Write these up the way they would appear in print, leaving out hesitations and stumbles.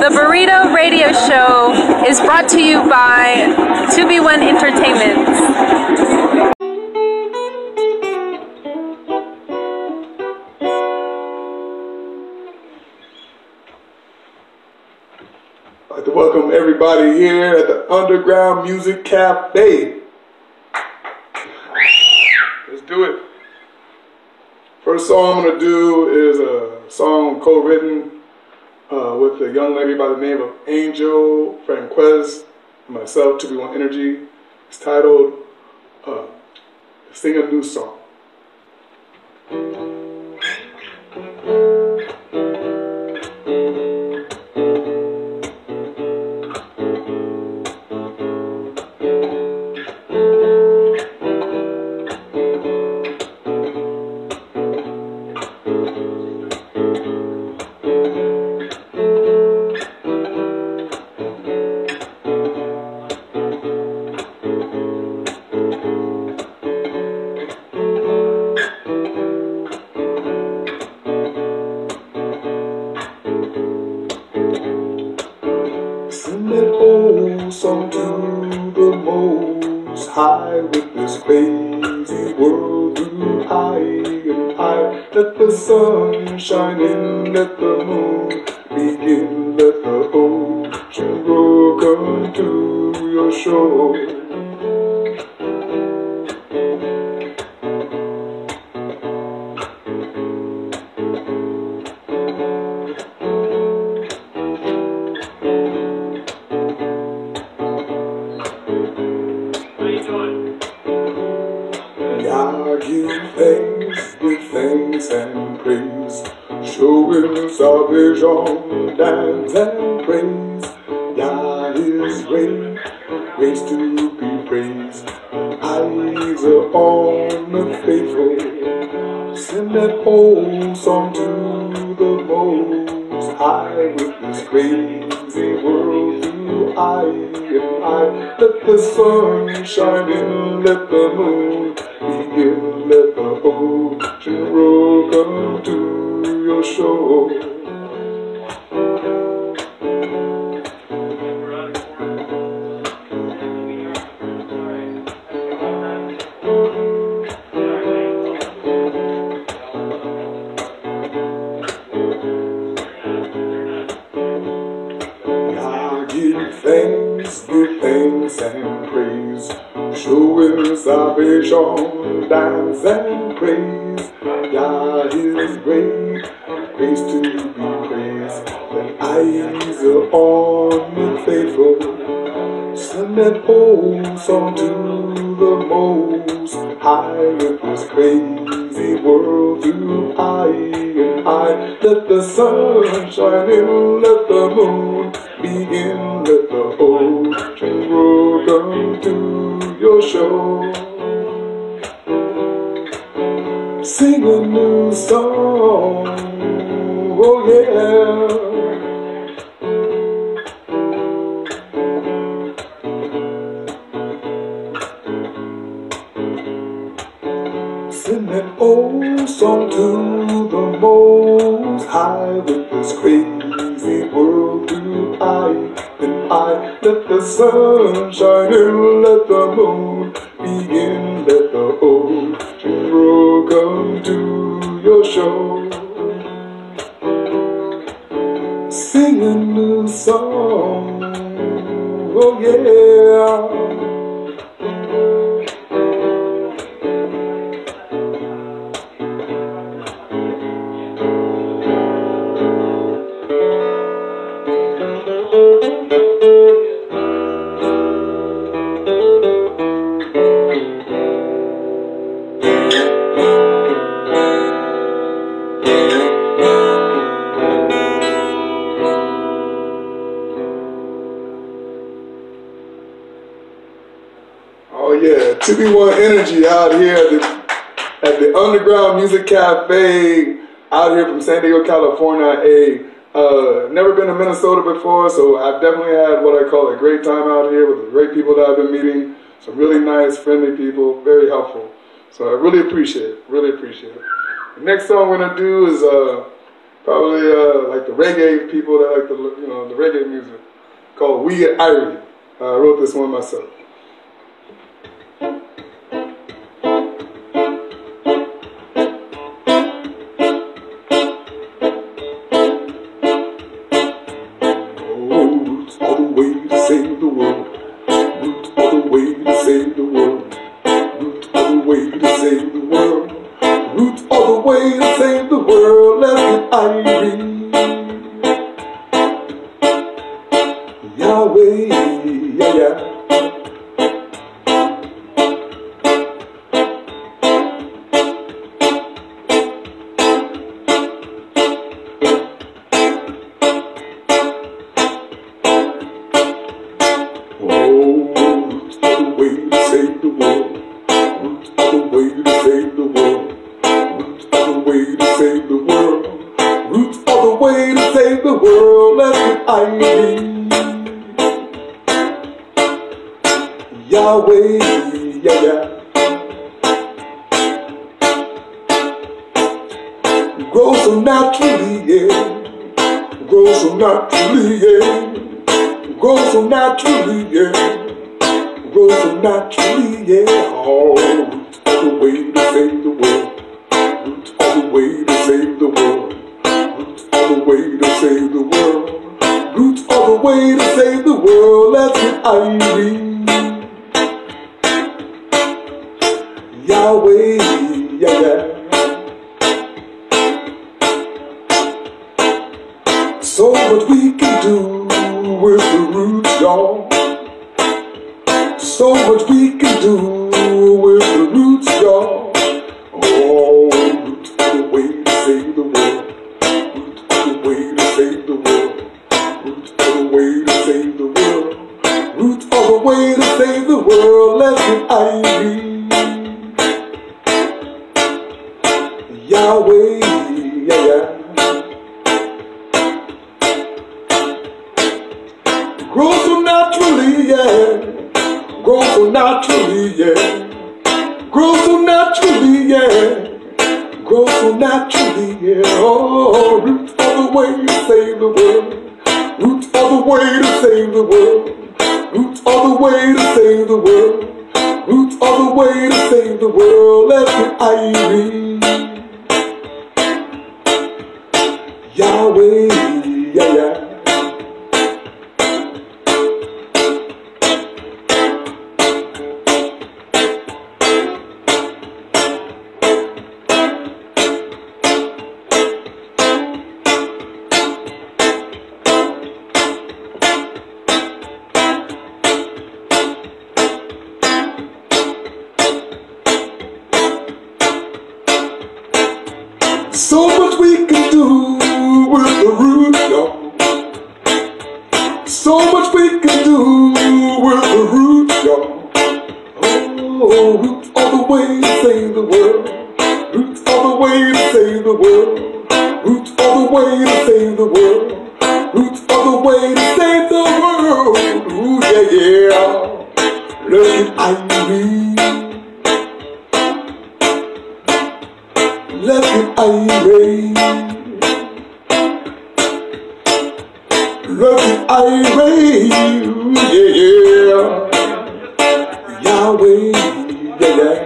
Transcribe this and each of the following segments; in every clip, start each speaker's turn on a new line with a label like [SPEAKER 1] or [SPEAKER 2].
[SPEAKER 1] The Burrito Radio Show is brought to you by 2B1 Entertainment.
[SPEAKER 2] I'd like to welcome everybody here at the Underground Music Cafe. Let's do it. First song I'm going to do is a song co-written with a young lady by the name of Angel Franquez and myself, 2B1 Energy. It's titled Sing a New Song. Sing that old song to the Most High with this crazy world too high and high. Let the sun shine in, let the moon begin, let the ocean grow, come to your shore. God give thanks and praise, showing salvation, dance and praise. Yah is great, grace to be praised. Eyes are on the faithful. Sing that old song to the Most High with this crazy world through eye and eye. Let the sun shine in, let the moon begin, let the ocean roll, come to your shore. Give thanks and praise, showing salvation, dance and praise. Yah is great, grace to be praised. The eyes are on the faithful. Sing that old song to the Most High with this crazy world through eye and eye. Let the sun shine in, let the moon begin, let the ocean grow, come to your shore. Sing a new song, oh yeah. Sing that old song to the Most High with this crazy world through eye and eye. Let the sun shine in, let the moon begin, let the ocean grow, come to your shore. Sing a new song, oh yeah. Oh yeah, 2B1 Energy out here at the Underground Music Cafe out here from San Diego, California. Never been to Minnesota before, so I've definitely had what I call a great time out here with the great people that I've been meeting. Some really nice, friendly people, very helpful. So I really appreciate it, really appreciate it. The next song we're going to do is Probably like the reggae people that like the the reggae music, called We Get Irie. I wrote this one myself. Roots all the way to save the world. Roots all the way to save the world. Roots all the way to save the world. Roots all the way to save the world. Let's get Irie. Yahweh, yeah, yeah. Yahweh, yeah, yeah. Grow so naturally, yeah. Grow so naturally, yeah. Grow so naturally, yeah. Grow so naturally, yeah. Oh, roots all the way to save the world. Roots all the way to save the world. Roots all the way to save the world. Roots all the way to save the world. Let's get Irie. Yahweh, yeah, yeah. So much we can do with the roots, y'all. So much we can do with the roots, y'all. Oh, roots are the way to save the world. Roots are the way to save the world. Roots are the way to save the world. Roots are the way to save the world. Let's get Irie. Yahweh, yeah, yeah. Grow so naturally, yeah. Grow so naturally, yeah. Grow so naturally, yeah. Grow so naturally, yeah. Oh, roots are the way to save the world. Roots are the way to save the world. Roots are the way to save the world. Roots are the way to save the world. Let's get Irie. Yahweh, yeah, yeah. So much we can do with the roots, y'all. So much we can do with the roots, y'all. Oh, roots all the way to save the world. Roots all the way to save the world. Roots all the way to save the world. Roots all the way to save the world. Ooh, yeah, yeah. Look at Irie. Let's get Irie. Look at Irie, yeah, yeah. Yahweh, yeah, yeah.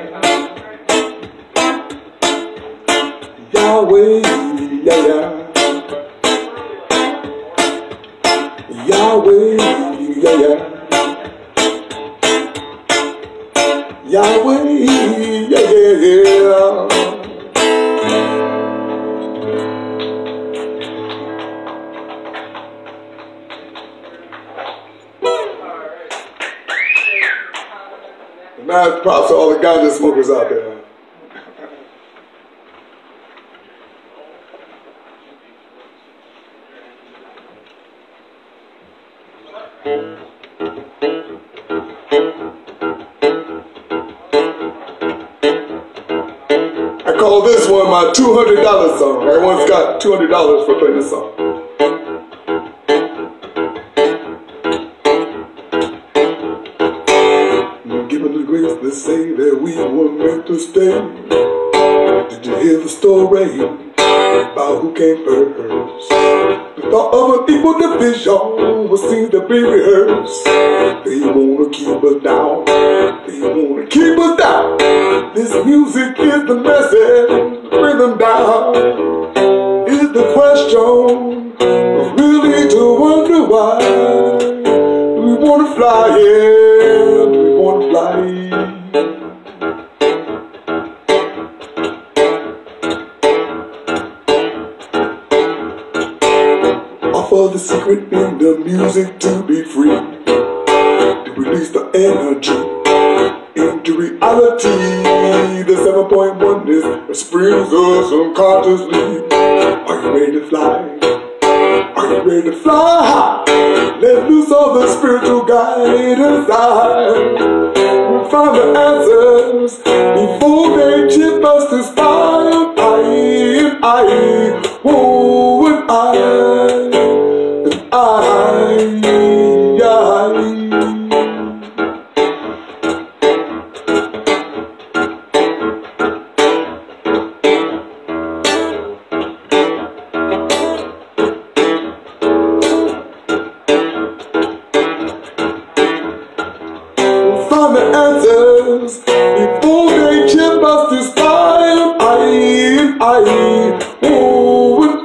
[SPEAKER 2] Yahweh, yeah, yeah. Yahweh, yeah, yeah. Yahweh, yeah, yeah. Mad props to all the ganja smokers out there. I call this one my $200 song. Everyone's got $200 for playing this song. They say that we were meant to stay. Did you hear the story about about who came first. The thought of an equal division was seen to be rehearsed. They wanna keep us down. They wanna keep us down. This music is the message. Bring them down. Is the question really to wonder why? Do we wanna fly? Yeah, do we wanna fly? For the secret in the music to be free, to release the energy into reality. The 7.1 is that springs us unconsciously. Are you ready to fly? Are you ready to fly high? Let loose all the spiritual guide inside. We'll find the answers before they chip us to spy. I, whoa, and I. Find the answers before they chip us to style. Oh, and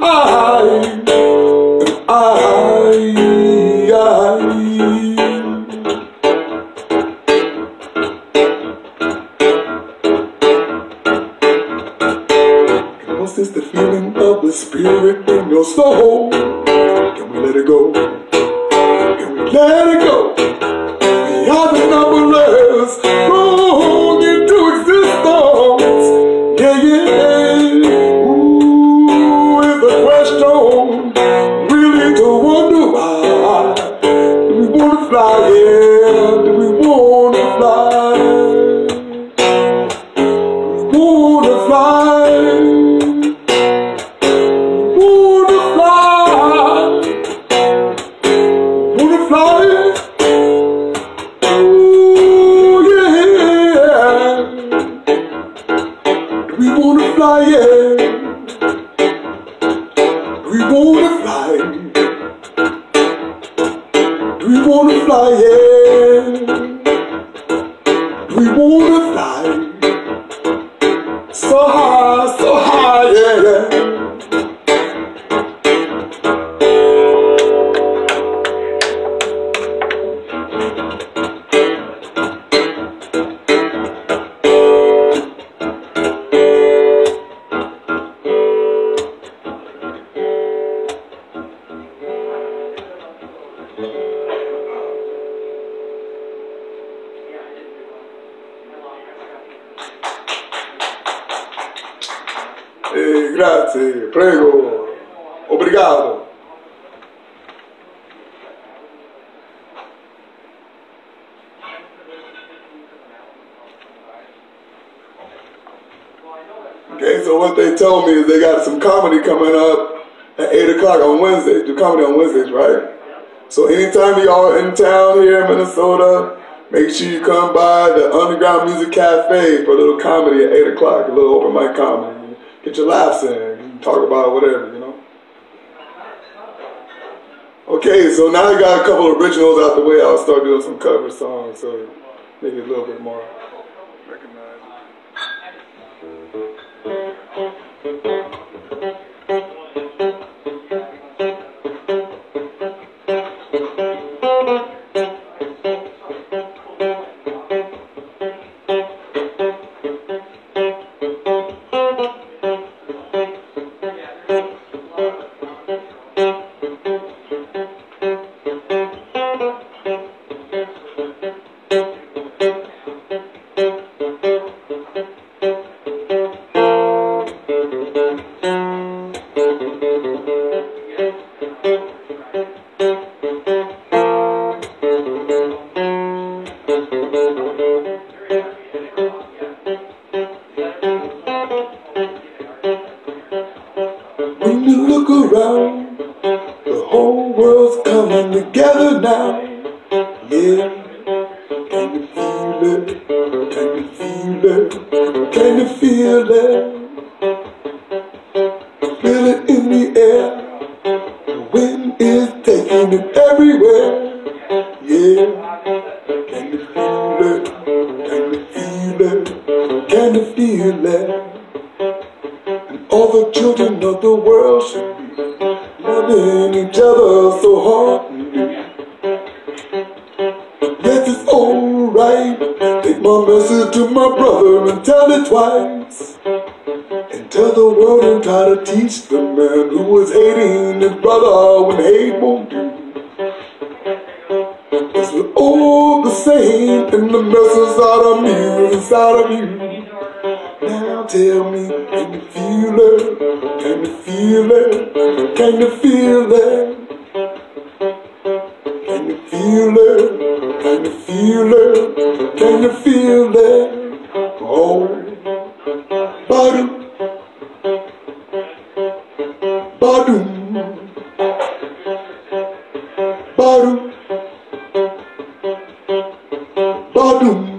[SPEAKER 2] what's this, the feeling of the spirit in your soul? Can we let it go? Can we let it go? We are the numberless thrown into existence. Yeah, yeah. Ooh, is the question really to wonder why? Do we want to fly? Yeah, do we want to fly? Do we want to fly? Want to fly? Want to fly? We wanna fly, yeah. We wanna fly. We wanna fly, yeah. We wanna fly. So high, yeah. Grazie, prego, obrigado. Okay, so what they told me is they got some comedy coming up at 8 o'clock on Wednesday. Do comedy on Wednesdays, right? So anytime y'all in town here in Minnesota, make sure you come by the Underground Music Cafe for a little comedy at 8 o'clock, a little open mic comedy. Get your laughs in, talk about whatever, you know. Okay, so now I got a couple of originals out the way. I'll start doing some cover songs, so maybe a little bit more recognized. When you look around, the whole world's coming together now. Yeah, can you feel it? Can you feel it? Can you feel it? Feel it it everywhere. Yeah, can you feel it? Can you feel it? Can you feel it? And all the children of the world should be loving each other so heartily. Yes, it's alright. Take my message to my brother and tell it twice. And tell the world and try to teach the man who was hating his brother when hate won't do. Cause we're all the same, and the mess inside of me is inside of you. Now tell me, can you feel it? Can you feel it? Can you feel it? Can you feel it? Can you feel it? Can you feel it? Oh, Badu, Badu, Badu, Badu.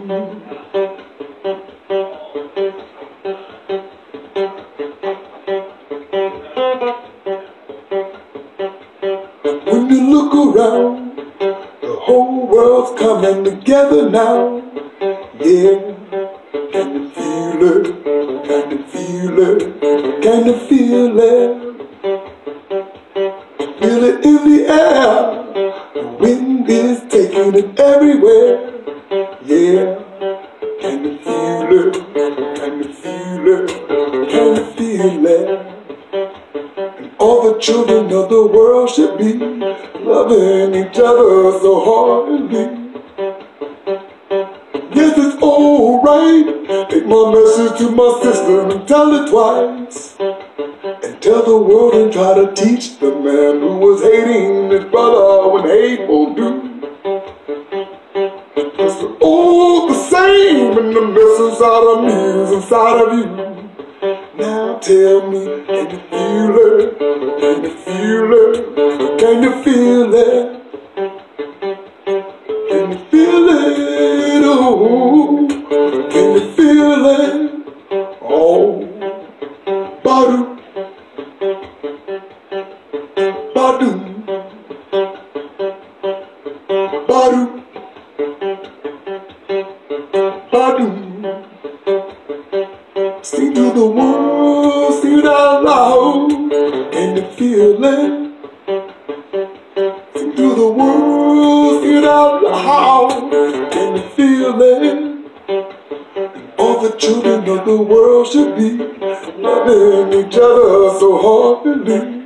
[SPEAKER 2] When you look around, the whole world's coming together now. Yeah, can you feel it? Can you feel it? Can you feel it? Feel it in the air. The wind is taking it everywhere. Yeah, can you feel it? Can you feel it? Can you feel it? All the children of the world should be loving each other so heartily. Yes, it's alright. Take my message to my sister and tell it twice. And tell the world and try to teach the man who was hating his brother when hate won't do. Cause we're all the same, and the mess inside of me is inside of you. Now tell me, can you feel it? Can you feel it? Can you feel it? Can you feel it? Oh, can you feel it? Oh, Badu, Badu, Badu, Badu. Sing to the world, sing it out loud. Can you feel it? Sing to the world, sing it out loud. Can you feel it? And all the children of the world should be loving each other so heartily.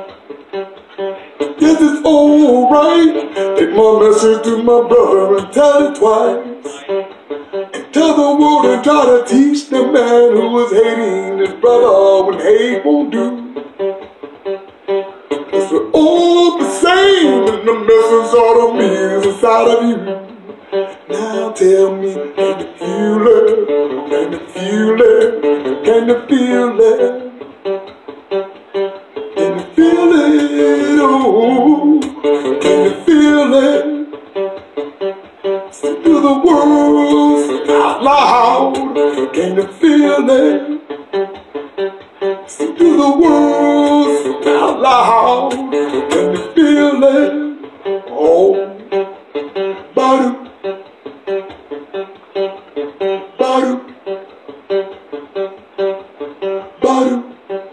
[SPEAKER 2] Yes, it's alright. Take my message to my brother and tell it twice. Tell the world and try to teach the man who was hating his brother when hate won't do. Cause we're all the same, and the mess inside of me is inside of you. Now tell me, can you feel it? Can you feel it? Can you feel it? Can you feel it? Oh, can you feel it? Sing to the world out loud. Can you feel it? Sing to the world out loud. Can you feel it? Oh, Badu, Badu, Badu.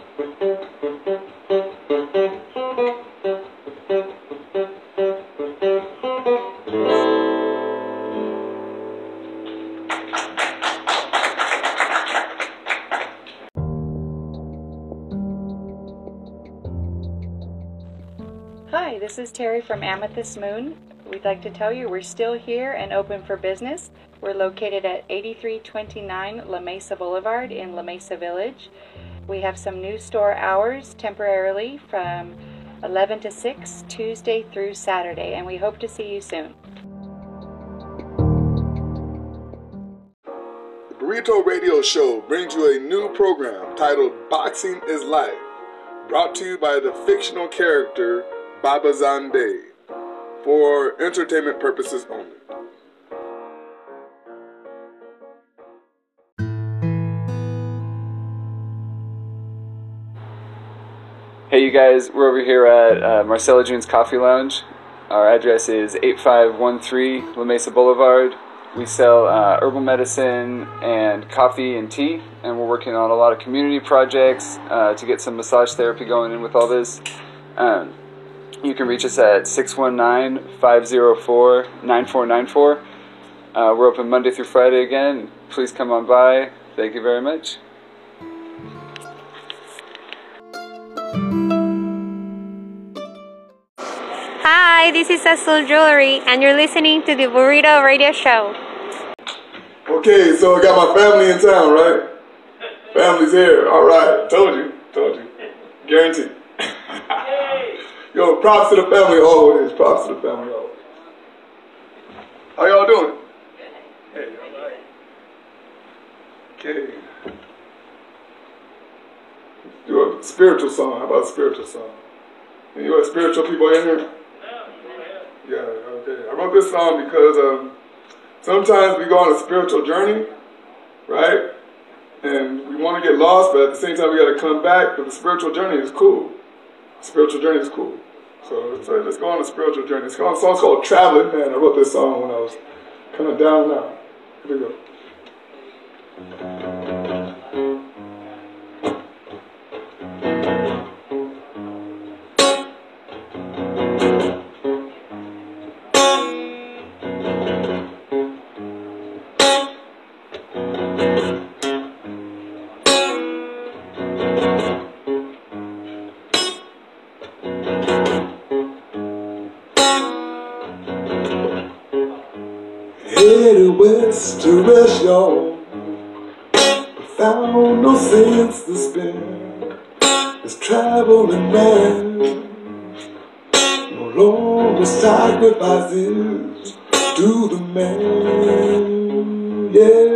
[SPEAKER 3] Hi, this is Terry from Amethyst Moon. We'd like to tell you we're still here and open for business. We're located at 8329 La Mesa Boulevard in La Mesa Village. We have some new store hours temporarily from 11 to 6, Tuesday through Saturday, and we hope to see you soon.
[SPEAKER 2] The Burrito Radio Show brings you a new program titled Boxing is Life, brought to you by the fictional character Baba Zande, for entertainment purposes only.
[SPEAKER 4] Hey you guys, we're over here at Marcella June's Coffee Lounge. Our address is 8513 La Mesa Boulevard. We sell herbal medicine and coffee and tea, and we're working on a lot of community projects to get some massage therapy going in with all this. You can reach us at 619-504-9494. We're open Monday through Friday again. Please come on by. Thank you very much.
[SPEAKER 5] Hi, this is Azul Jewelry, and you're listening to the Burrito Radio Show.
[SPEAKER 2] Okay, so I got my family in town, right? Family's here. All right. Told you. Guaranteed. Yo, props to the family always. Props to the family always. How y'all doing? Hey, all right. Okay. Do a spiritual song. How about a spiritual song? You got spiritual people in here? Yeah, okay. I wrote this song because sometimes we go on a spiritual journey, right? And we want to get lost, but at the same time we got to come back. But the spiritual journey is cool. Spiritual journey is cool. So let's go on a spiritual journey. It's a song called Traveling Man. I wrote this song when I was kind of down and out. Here we go. Headed west to rest, y'all, but found no sense to spend. This traveling man no longer sacrifices to the man, yeah.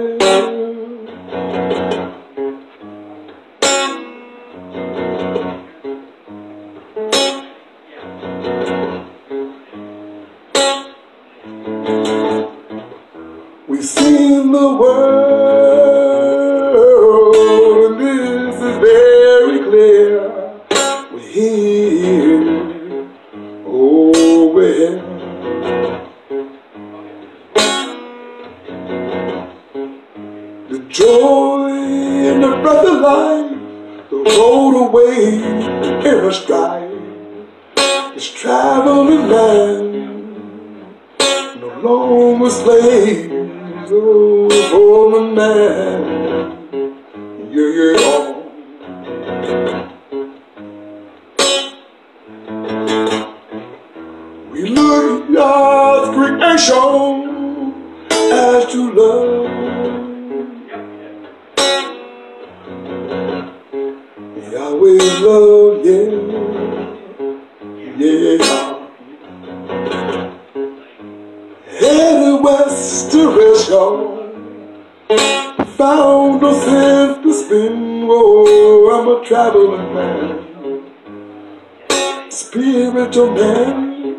[SPEAKER 2] We've seen the world, and this is very clear. We're here, oh, we're here. The joy and the breath of life, the road away in a stride. This traveling man, no longer slave. Oh, for the man, yeah. We look at God's creation as to love. Yahweh's love, yeah. Headed west to rest, y'all. Found no sense to spend. Oh, I'm a traveling man, spiritual man,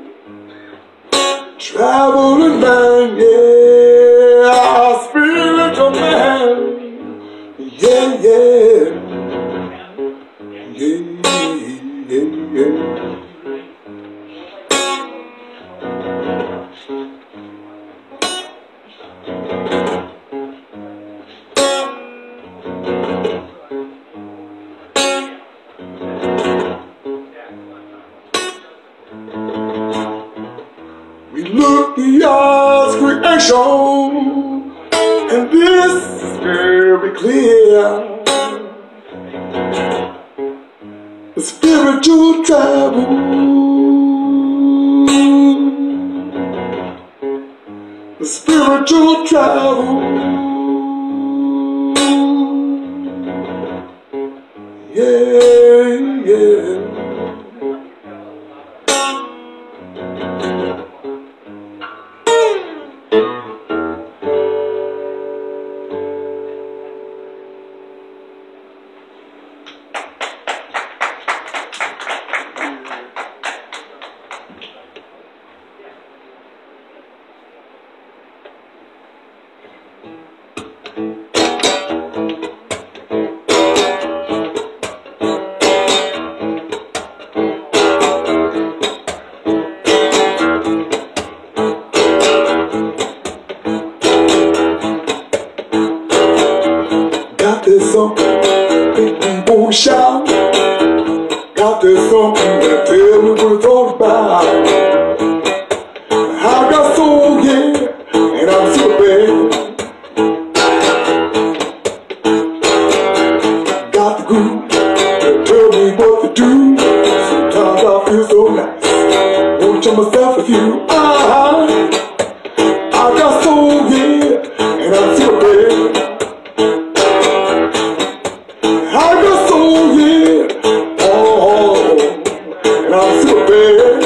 [SPEAKER 2] traveling man, yeah, spiritual man, yeah. We look at God's creation, and this is very clear. The spiritual travel, the spiritual travel, yeah. won't shout. Got this something to tell me what it's all about. I got soul, yeah, and I'm super bad. Got the groove to tell me what to do. Sometimes I feel so nice. Won't you myself with you? I got soul, yeah, and I'm super bad. I got soul, yeah, oh, and I'm super bad.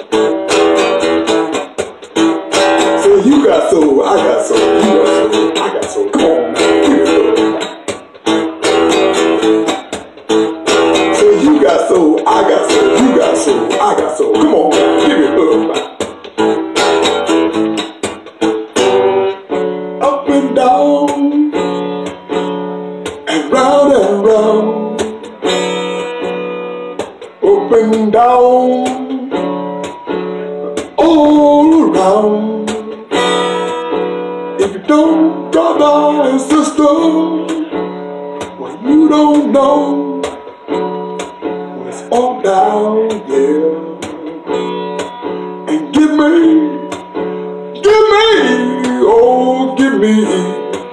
[SPEAKER 2] So you got soul, I got soul, you got soul, I got soul. Come on now, give it up. So you got soul, I got soul, you got soul, I got soul. Come on now, give it up. Up and down, and round and round, up and down, all around. If you don't, brother and sister, well, you don't know when it's all down, yeah. And give me, oh, give me.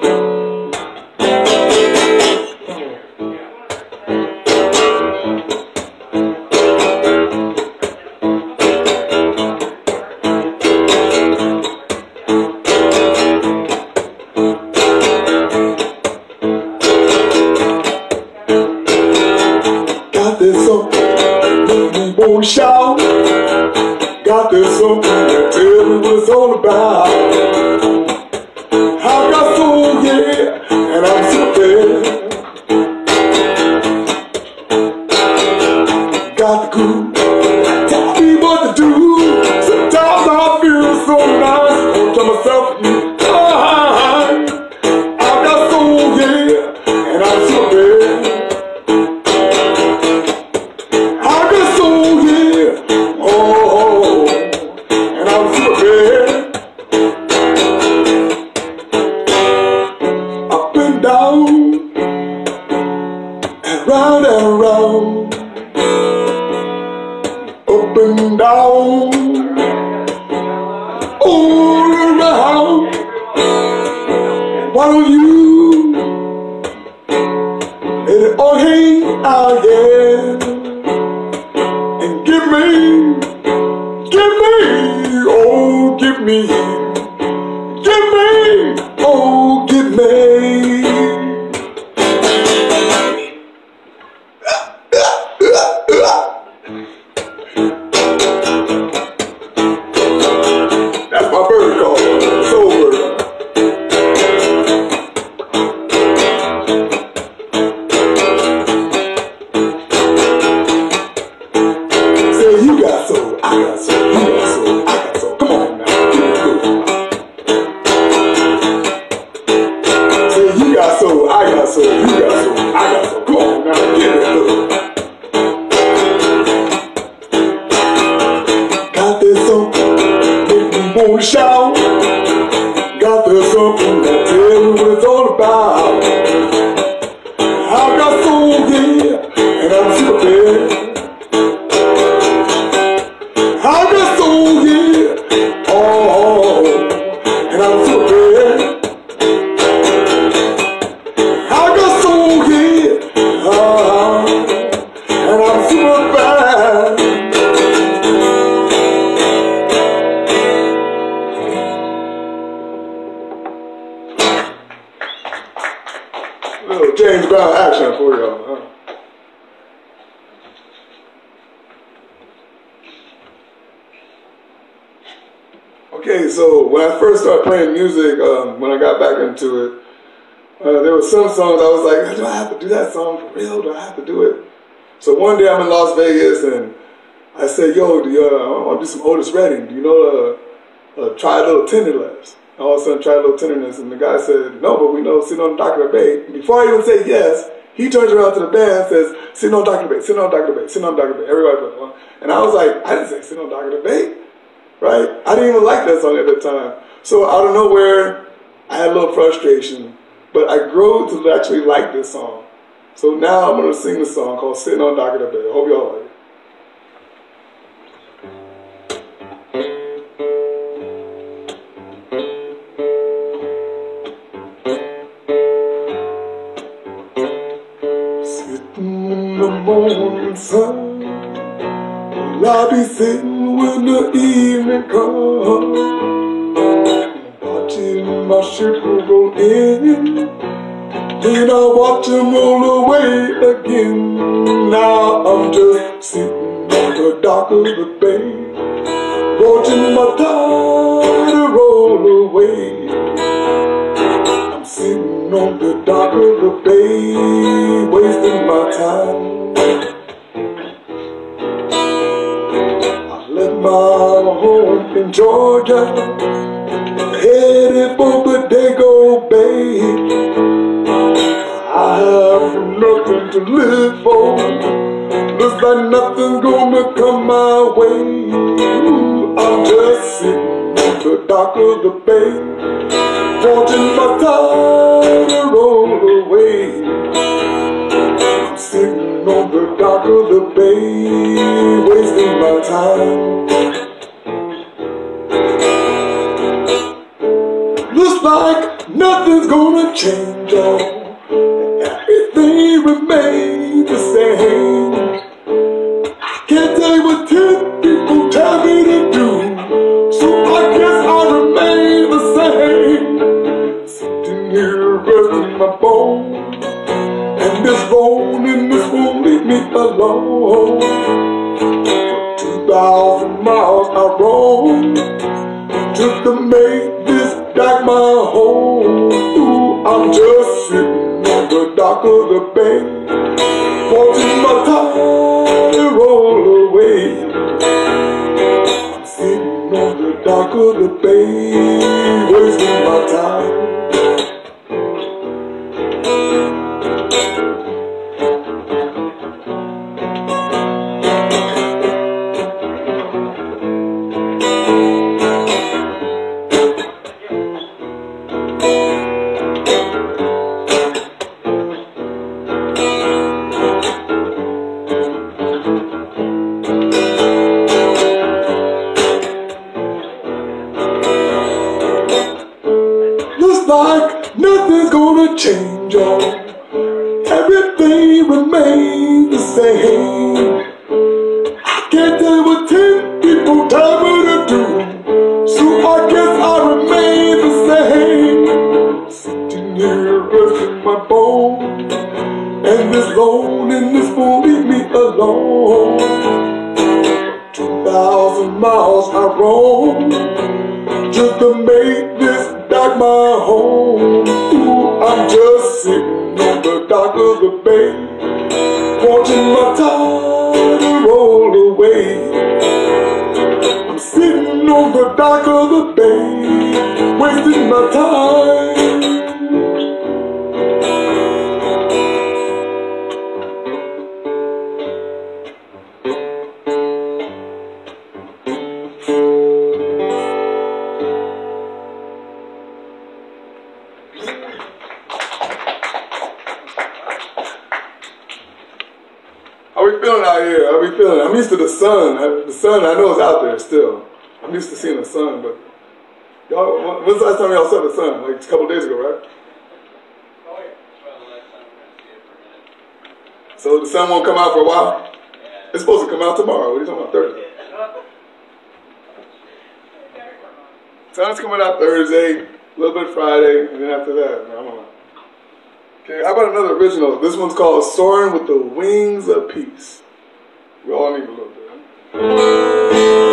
[SPEAKER 2] Got this something we won't shout. Got this something to tell me what it's all about. I got soul, yeah, and I'm super bad. Got the groove, tell me what to do. Sometimes I feel so nice. Won't tell myself you. I got soul, yeah, and I'm super bad. I got soul, yeah, oh, and I'm super bad. Up and down, and round, up and down, all around. Why don't you let it all hang out, yeah? And give me, oh, give me, oh, give me. That's my bird call, soul bird. Say you got soul, I got soul, you got soul, I got soul. Come on now, give it good. Say you got soul, I got soul, you got soul, I got soul. Come on now, give it good. Got this something make me wanna shout. Got this something that tell me what it's all about. I got soul, yeah, and I'm super bad. I got soul, yeah, oh, and I'm super bad. I got soul, yeah, and I'm super bad. Little James Brown action for y'all, huh? Okay, so when I first started playing music, when I got back into it, there were some songs I was like, do I have to do that song for real? Do I have to do it? So one day I'm in Las Vegas and I said, yo, I want to do some Otis Redding. Do you know Try a Little Tenderness? All of a sudden, Try a Little Tenderness. And the guy said, no, but we know Sitting on Dr. Bay. Before I even say yes, he turns around to the band and says, Sitting on Dr. Bay, Sitting on Dr. Bay, Sitting on Dr. Bay. Everybody played one. And I was like, I didn't say Sitting on Dr. Bay. Right? I didn't even like that song at the time. So out of nowhere, I had a little frustration. But I grew to actually like this song. So now I'm going to sing the song called Sitting on the Dock of the Bay. I hope y'all like it. Sitting in the morning sun, well, I'll be sitting when the evening comes, watching my ship roll in. Then I watch him roll away again. Now I'm just sitting on the dock of the bay, watching my tide roll away. I'm sitting on the dock of the bay, wasting my time. I left my home in Georgia, headed for Bodego Bay. I have nothing to live for. Looks like nothing's gonna come my way. I'm just sitting on the dock of the bay, watching my tide roll away. I'm sitting on the dock of the bay, wasting my time. Looks like nothing's gonna change, y'all. Everything remains the same. I can't tell you what 10 people tell me to do, so I guess I remain the same. Sitting here resting my bones, and this loneliness won't leave me alone. For 2,000 miles I roam, just to make this dock my home. Ooh, I'm just sitting on the dock of the bay, watching my tide roll away. I'm sitting on the dock of the bay, wasting my time. Like nothing's gonna change, y'all. Everything remains the same. I can't tell you what 10 people tell me to do, so I guess I remain the same. Sitting here resting my bones, and this loneliness won't leave me alone. 2,000 miles I roam, just to make this dock my home. Ooh, I'm just sitting on the dock of the bay, watching my tide roll away. I'm sitting on the dock of the bay, wasting my time. How we feeling out here? How we feeling? I'm used to the sun. The sun, I know is out there still. I'm used to seeing the sun, but y'all, when's the last time y'all saw the sun? Like a couple days ago, right?
[SPEAKER 6] Oh yeah. Well, the last time we're gonna see it for a minute.
[SPEAKER 2] So the sun won't come out for a while? It's supposed to come out tomorrow. What are you talking about, Thursday? Sun's coming out Thursday, a little bit Friday, and then after that, man, I'm on. Okay, how about another original? This one's called Soaring with the Wings of Peace. We all need a little bit.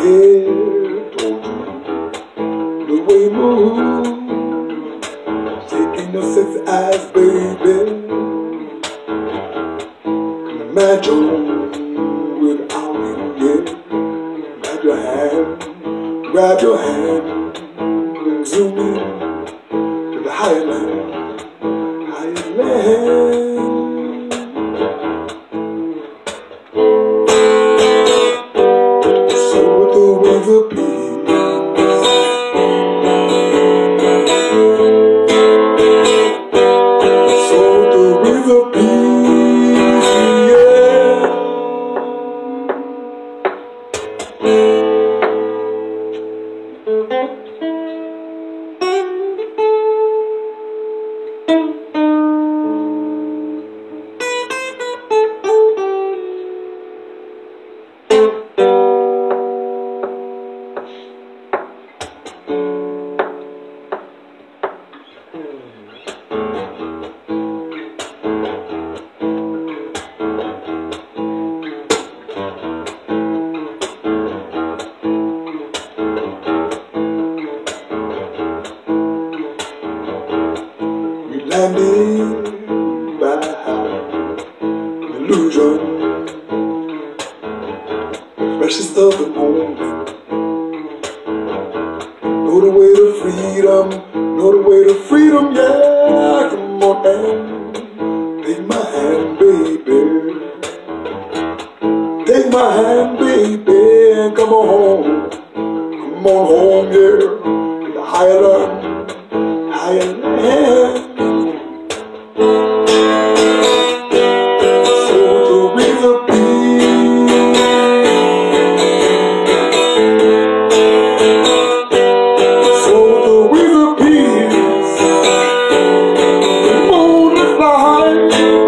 [SPEAKER 2] head, don't you? The way you move, shaking your sexy eyes, baby. Imagine without you, yeah. Grab your hand, and zoom in to the higher land, higher land. So the river peace, so the river peace, yeah. We landed by illusion, precious of the moment. Know the way to freedom, know the way to freedom, yeah. Come on and take my hand, baby. Take my hand, baby, and come on home. Come on home, yeah. To the higher land, higher land. So the river peace, so the river peace, the moon is light.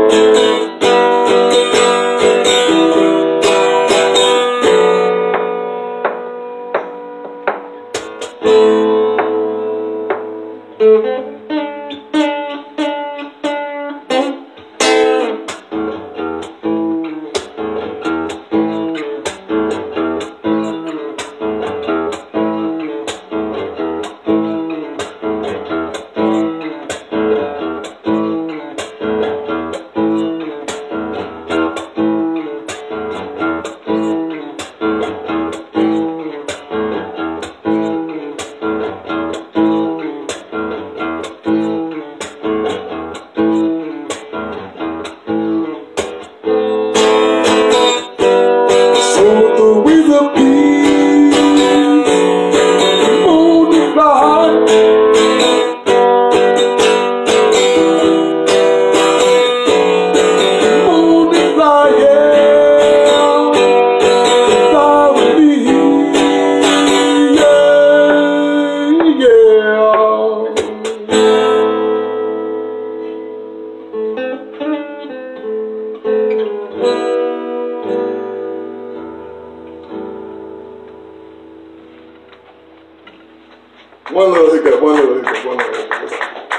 [SPEAKER 2] One little hiccup, one little hiccup, one little hiccup.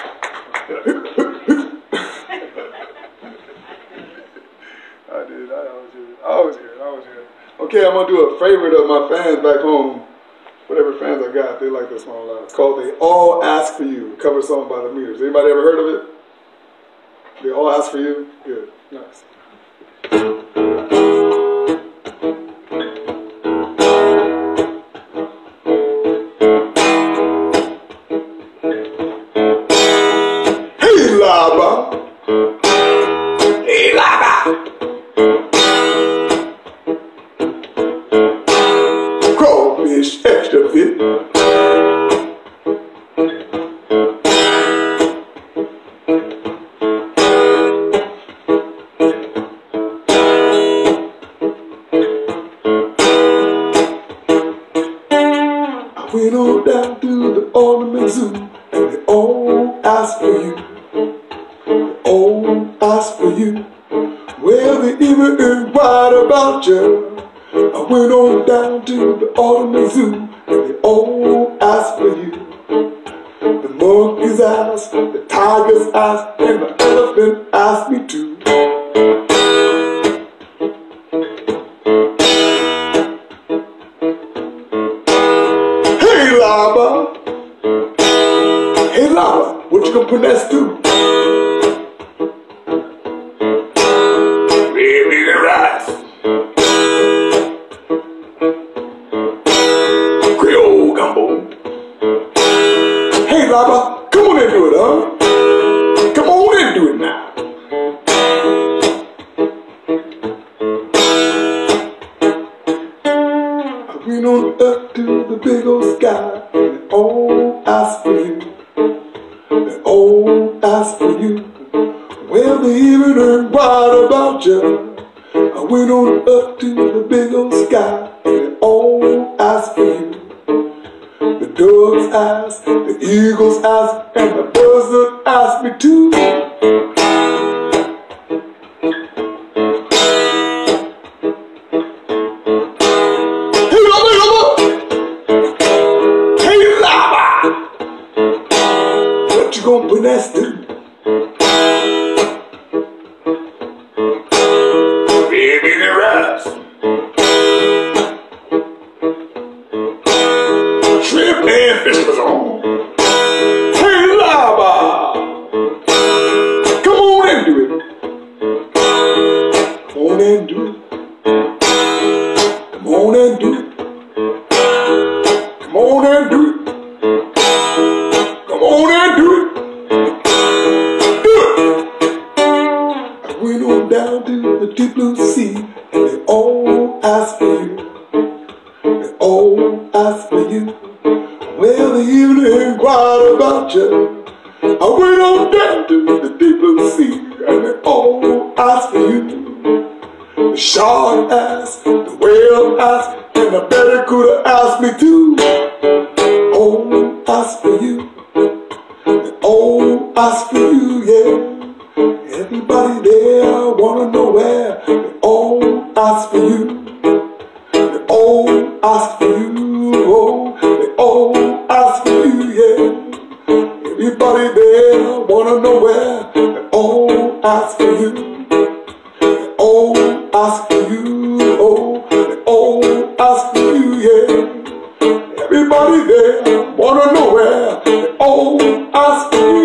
[SPEAKER 2] I did, I was here. Okay, I'm gonna do a favorite of my fans back home. Whatever fans I got, they like this one a lot. It's called They All Ask For You, cover song by the Meters. Anybody ever heard of it? They All Ask For You? Good, nice. Crawfish extra fit. I went on down to the Ornament Zoo and they all asked for you. They all asked for you. Well, they even inquired about you. I went on down to the Ornament Zoo and they all asked for you. The monkeys asked, the tigers asked, and the elephant asked me too. when that's through. Baby, rice. Creole gumbo. Hey, Lava, come on and do it, huh? Come on and do it now. I went on up to the big old sky, and oh, ask for you, and oh, ask for you. Well, they even heard right about you. I went on up to the big old sky, and oh, ask for you. The doves asked, the eagles asked, and the buzzard asked me too. Hey, Lava! Hey, Lava! What you gonna put that through? Baby, the rice. Shrimp and fish was on. Hey, Lava! Come on and do it. Come on and do it. Come on and do it. Come on and do it. Come on and do it. Do it. I went on down to the deep blue sea, and they all asked for you. They all asked for you. Well, the evening inquired about you. I went on down to the deep blue sea, and they all asked for you. The shark asked, the whale asked, and I bet it could have asked me too. Oh, asked for you. They all asked for you, yeah. Everybody there wanna know where. They all asked for you. They all asked for you. Oh, they all asked for you, yeah. Everybody there wanna know where. They all asked for you. They all asked for you. Oh, they all asked for you, yeah. Everybody there wanna know where. They all asked for you.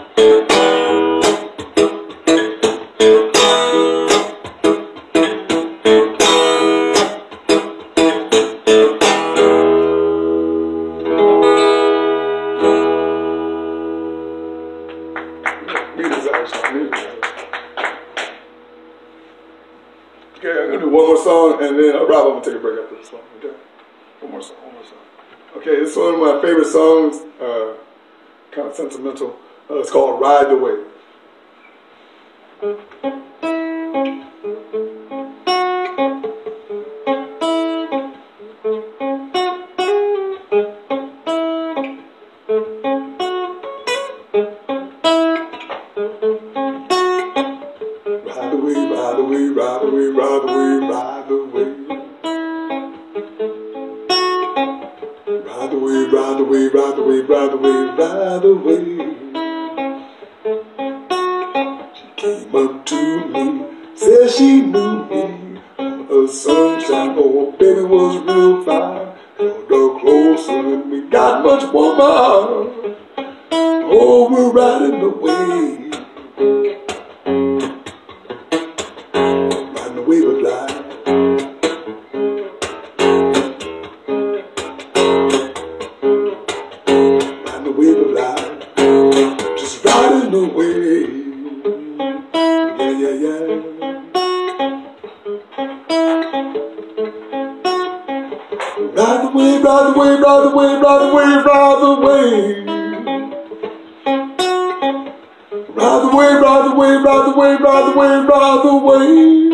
[SPEAKER 2] Okay, I'm gonna do one more song, and then Rob, I'm gonna take a break after this one. Okay, one more song. Okay, this is one of my favorite songs, kind of sentimental. It's called "Ride the Wave." Ride the wave, ride the wave, ride the wave, ride the wave, ride the wave. Ride the wave, ride the wave, ride the wave, ride the wave, ride the wave. She came up to me, said she knew me. Her sunshine, oh baby was real fine. Held her closer and we got much warmer. Oh, we're riding the wave. Riding the wave of life. Riding the wave of life. Just riding the wave. Yeah, yeah, yeah. Ride the wave, ride the wave, ride the wave, ride the wave, ride the wave. Ride the wave, ride the wave, ride the wave, ride the wave, ride the wave.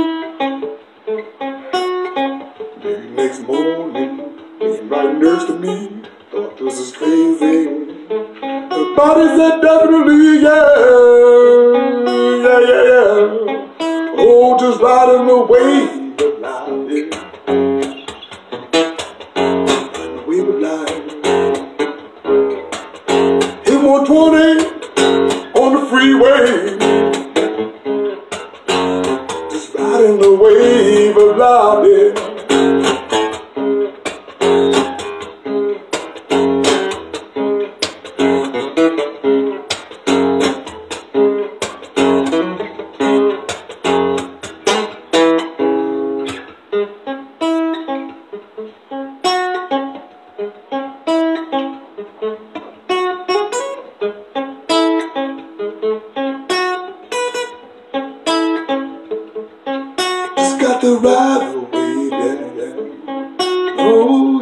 [SPEAKER 2] Maybe next morning, being right next to me, thought this is crazy. The body said definitely, yeah, yeah, yeah, yeah. Oh, just riding the wave of life, yeah. Riding the wave of life. Hit 120 on the freeway. Just riding the wave of life, yeah.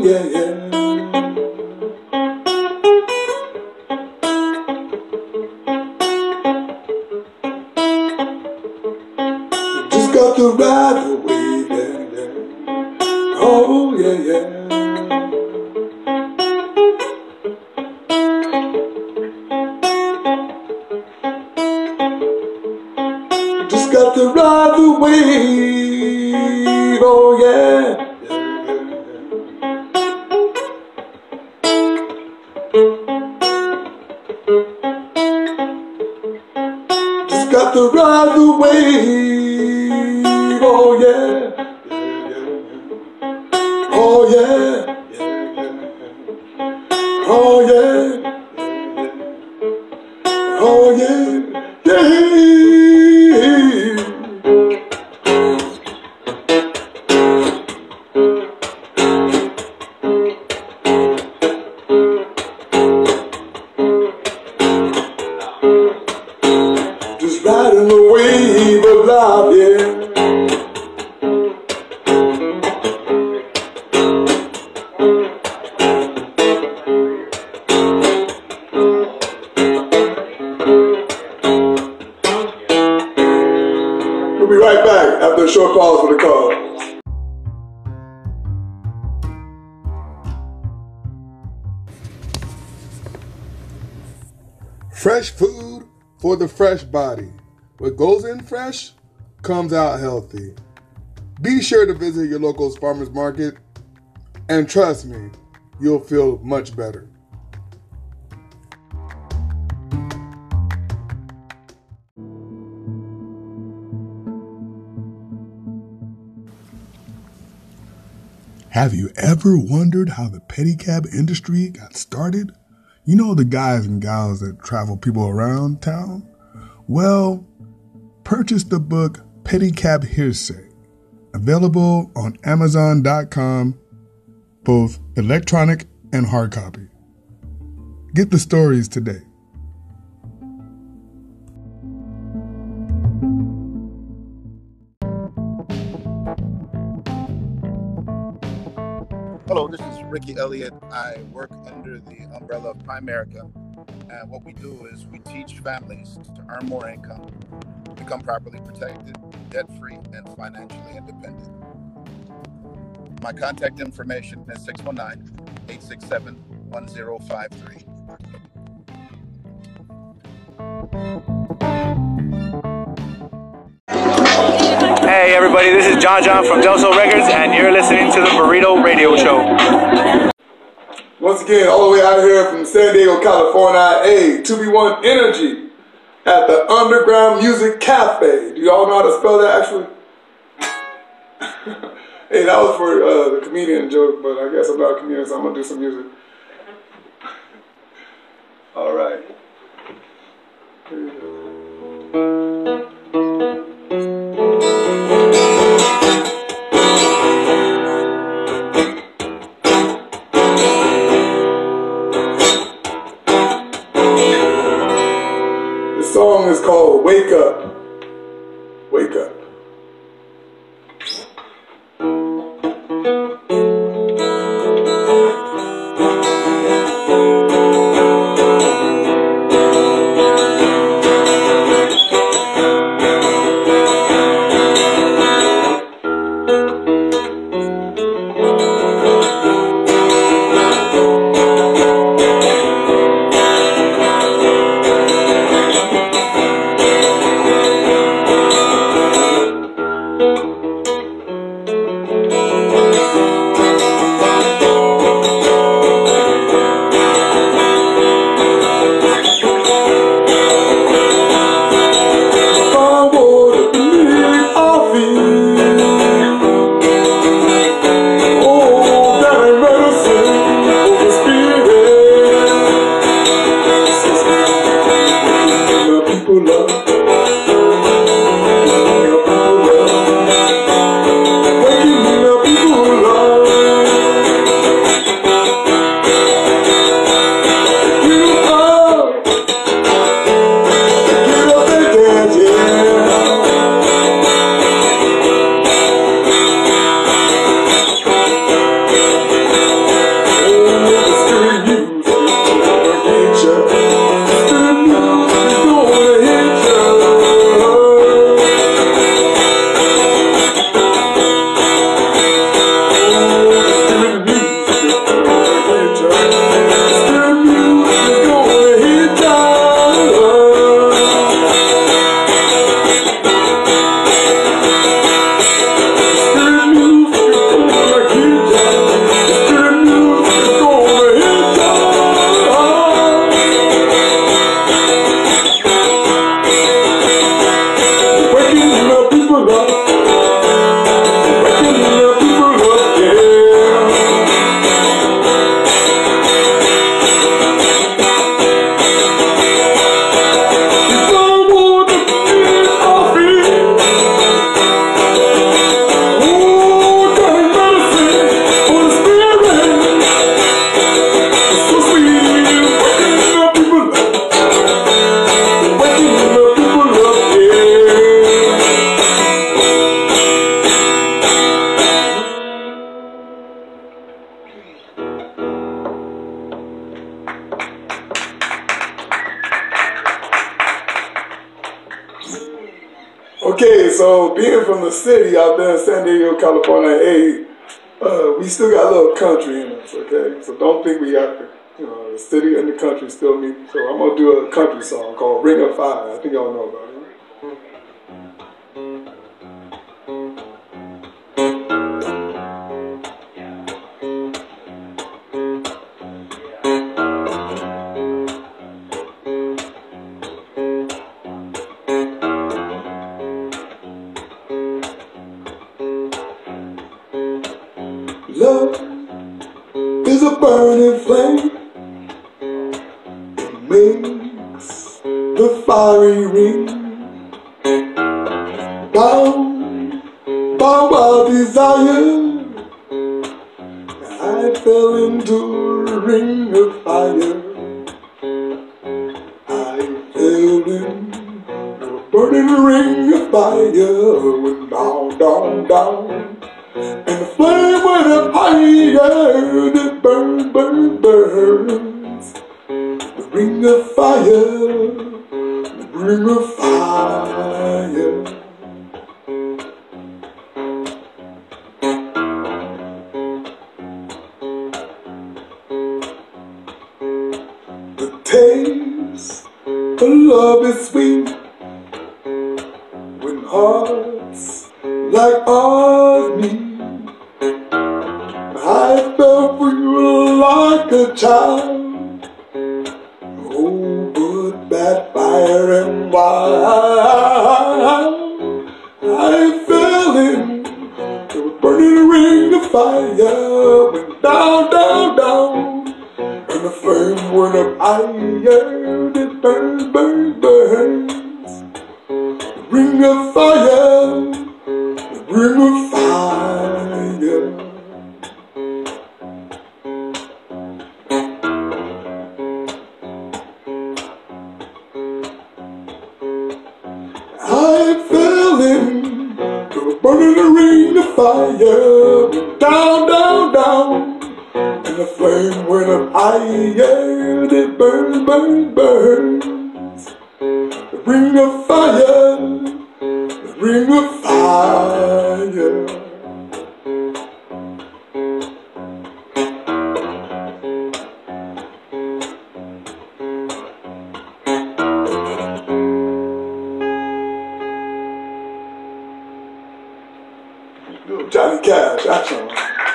[SPEAKER 2] yeah, yeah. Just got to ride the wave, yeah, yeah. Oh, yeah, yeah. Just got to ride the wave, oh, yeah. Just got to ride the wave, oh yeah, oh yeah, oh yeah, oh yeah, yeah. Just riding the wave of life, yeah. We'll be right back after a short pause for the call. Fresh food for the fresh body. What goes in fresh comes out healthy. Be sure to visit your local farmer's market, and trust me, you'll feel much better. Have you ever wondered how the pedicab industry got started? You know, the guys and gals that travel people around town? Well, purchase the book Pedicab Hearsay, available on Amazon.com, both electronic and hard copy. Get the stories today.
[SPEAKER 7] Hello, this is Ricky Elliott. I work under the umbrella of Primerica, and what we do is we teach families to earn more income, become properly protected, debt-free, and financially independent. My contact information is 619-867-1053.
[SPEAKER 8] Hey everybody, this is John from Del Sol Records, and you're listening to the Burrito Radio Show.
[SPEAKER 2] Once again, all the way out here from San Diego, California, 2B1 Energy at the Underground Music Cafe. Do y'all know how to spell that actually? Hey, that was for the comedian joke, but I guess I'm not a comedian, so I'm going to do some music. All right. Here we go. The song is called Wake Up. Wake Up. so being from the city out there in San Diego, California, hey, we still got a little country in us, okay? So don't think we got the city and the country still meet. So I'm gonna do a country song called "Ring of Fire." I think y'all know about it. Love is a burning flame. It makes the fiery ring. Bound by wild desire, I fell into a ring of fire. I fell into a burning ring of fire. Went down, down, down. And the flame went up higher, it burns, burns, burns. The ring of fire, the ring of fire. The taste of love is sweet when hearts like ours meet. I fell for you like a child. Oh, but that fire and wild, I fell in the burning ring of fire. Went down, down, down, and the flame went up higher. It burns, burns, burns. The ring of fire, the ring of fire. I fell in the burning ring of fire. Down, down, down, and the flame went up higher. It burns, burns, burns. The ring of fire, the ring of fire. Johnny Cash, action.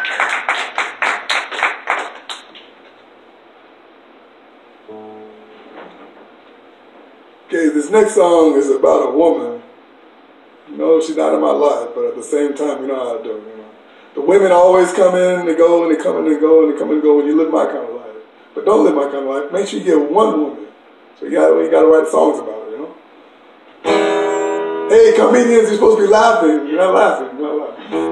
[SPEAKER 2] Okay, this next song is about a woman. You know, she's not in my life, but at the same time, you know how I do. You know, the women always come in and go, and they come in and go, and they come and go when you live my kind of life. But don't live my kind of life. Make sure you get one woman. So you gotta write songs about it, you know. Hey, comedians, you're supposed to be laughing. You're not laughing. You're not laughing.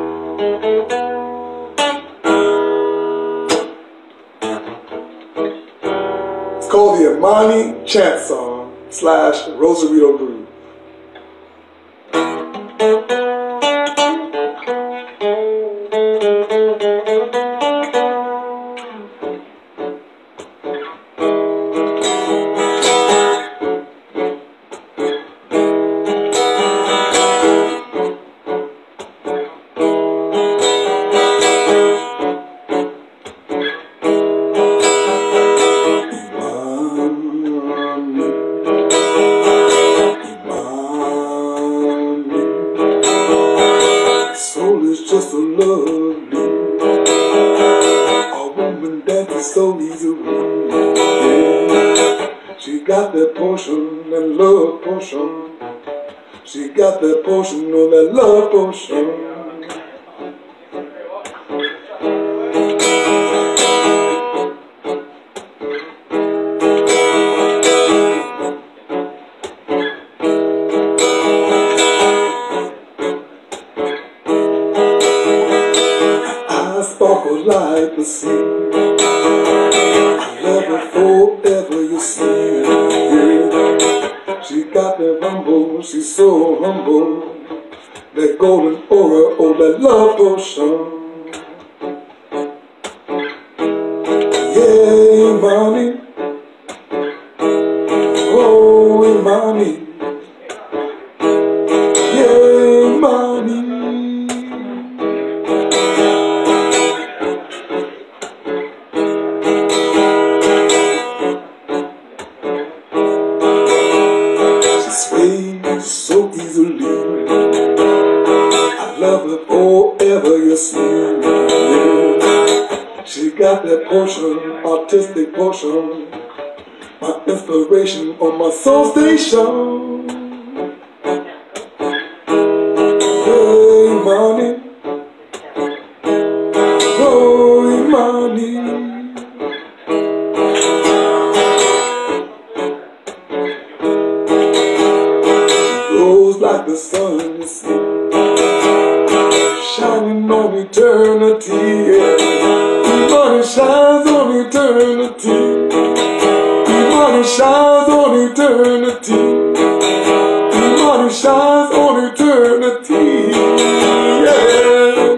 [SPEAKER 2] It's called the Imani Chant Song / Rosarito Groove. Just a lovely, a woman dances so easily. Yeah. She got that potion, that love potion. She got that potion, oh, that love potion. Sparkle like the sea. I love her forever, you see. Yeah. She got that rumble, she's so humble. That golden aura, oh, that love potion. Yeah, Imani. Oh, Imani. Yeah, got that portion, artistic portion, my inspiration on my soul station. Hey, money, oh, money. Glows like the sun in the sea, shining on eternity. Yeah. Money shines on eternity. Money shines on eternity. Money shines on eternity. Yeah.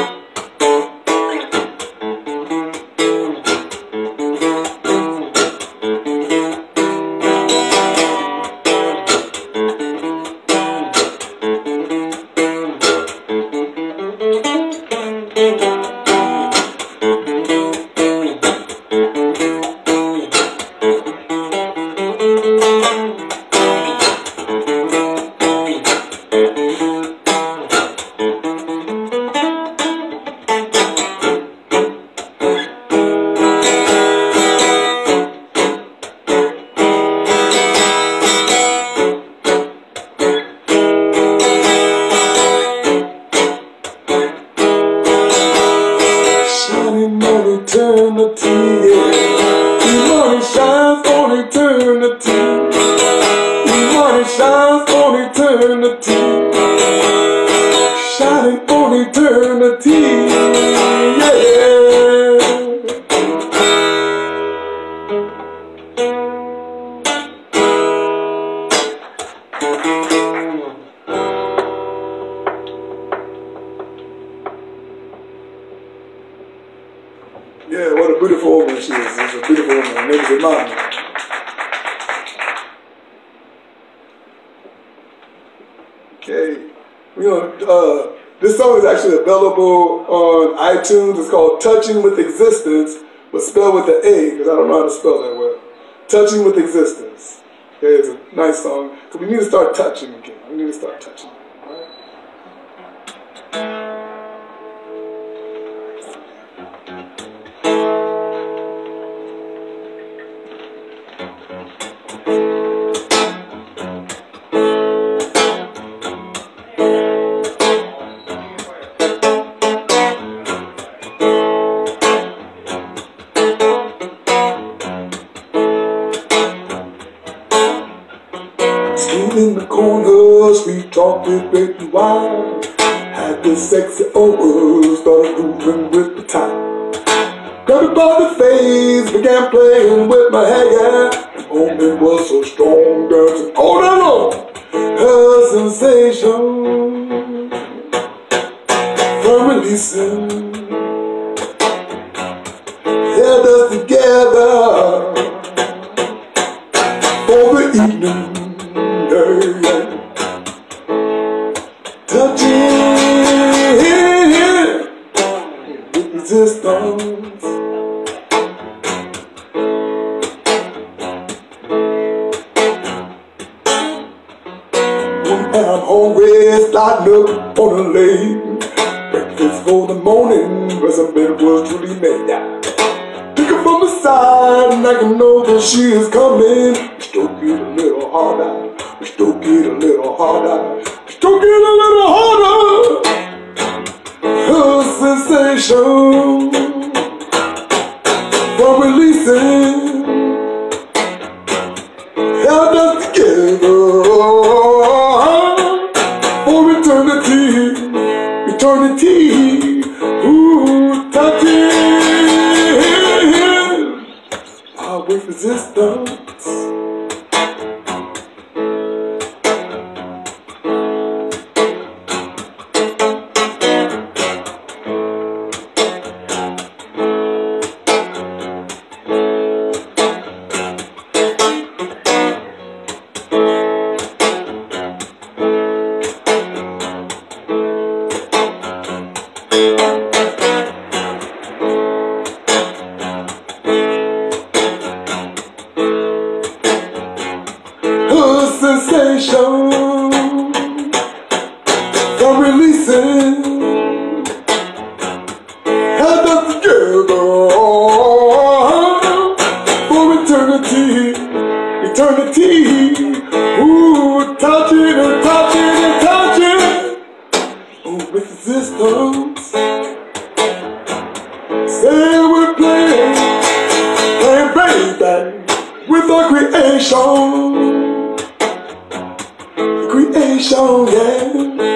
[SPEAKER 2] Yeah, what a beautiful woman she is. She's a beautiful woman. Her name is Imani. Okay. This song is actually available on iTunes. It's called Touching with Existence, but spelled with the A, because I don't know how to spell that well. Touching with Existence. Okay, it's a nice song. So we need to start touching again. We need to start touching. In the corner, sweet chocolate, baby wine. Had this sexy odor, started grooving with the time. Grabbed her by the face, began playing with my hair. The moment was so strong, dancing all night long. Her sensation, from releasing, held us together for the evening. Touching with resistance. When I'm always lighting up on a lane, breakfast for the morning, where some bed was truly made. Pick her from the side, and I can know that she is coming. We stroke it a little harder. We stroke it a little harder. We stroke it a little harder. Her sensation from releasing held us together for eternity. Eternity. Ooh, touching with resistance. the creation, yeah.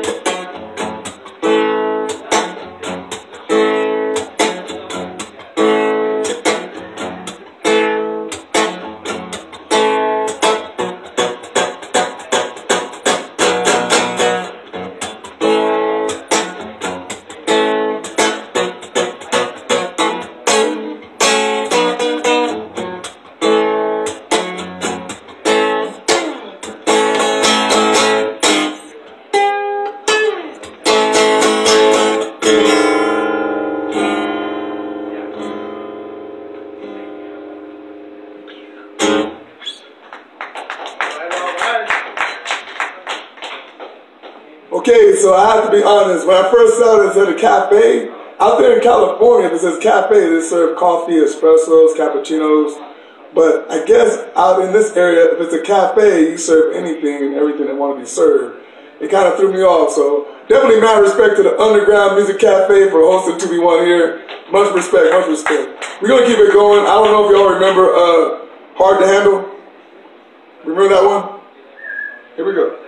[SPEAKER 2] Okay, so I have to be honest. When I first saw this at a cafe, out there in California, if it says cafe, they serve coffee, espressos, cappuccinos. But I guess out in this area, if it's a cafe, you serve anything and everything that want to be served. It kind of threw me off. So definitely mad respect to the Underground Music Cafe for hosting 2B1 here. Much respect, much respect. We're going to keep it going. I don't know if y'all remember Hard to Handle. Remember that one? Here we go.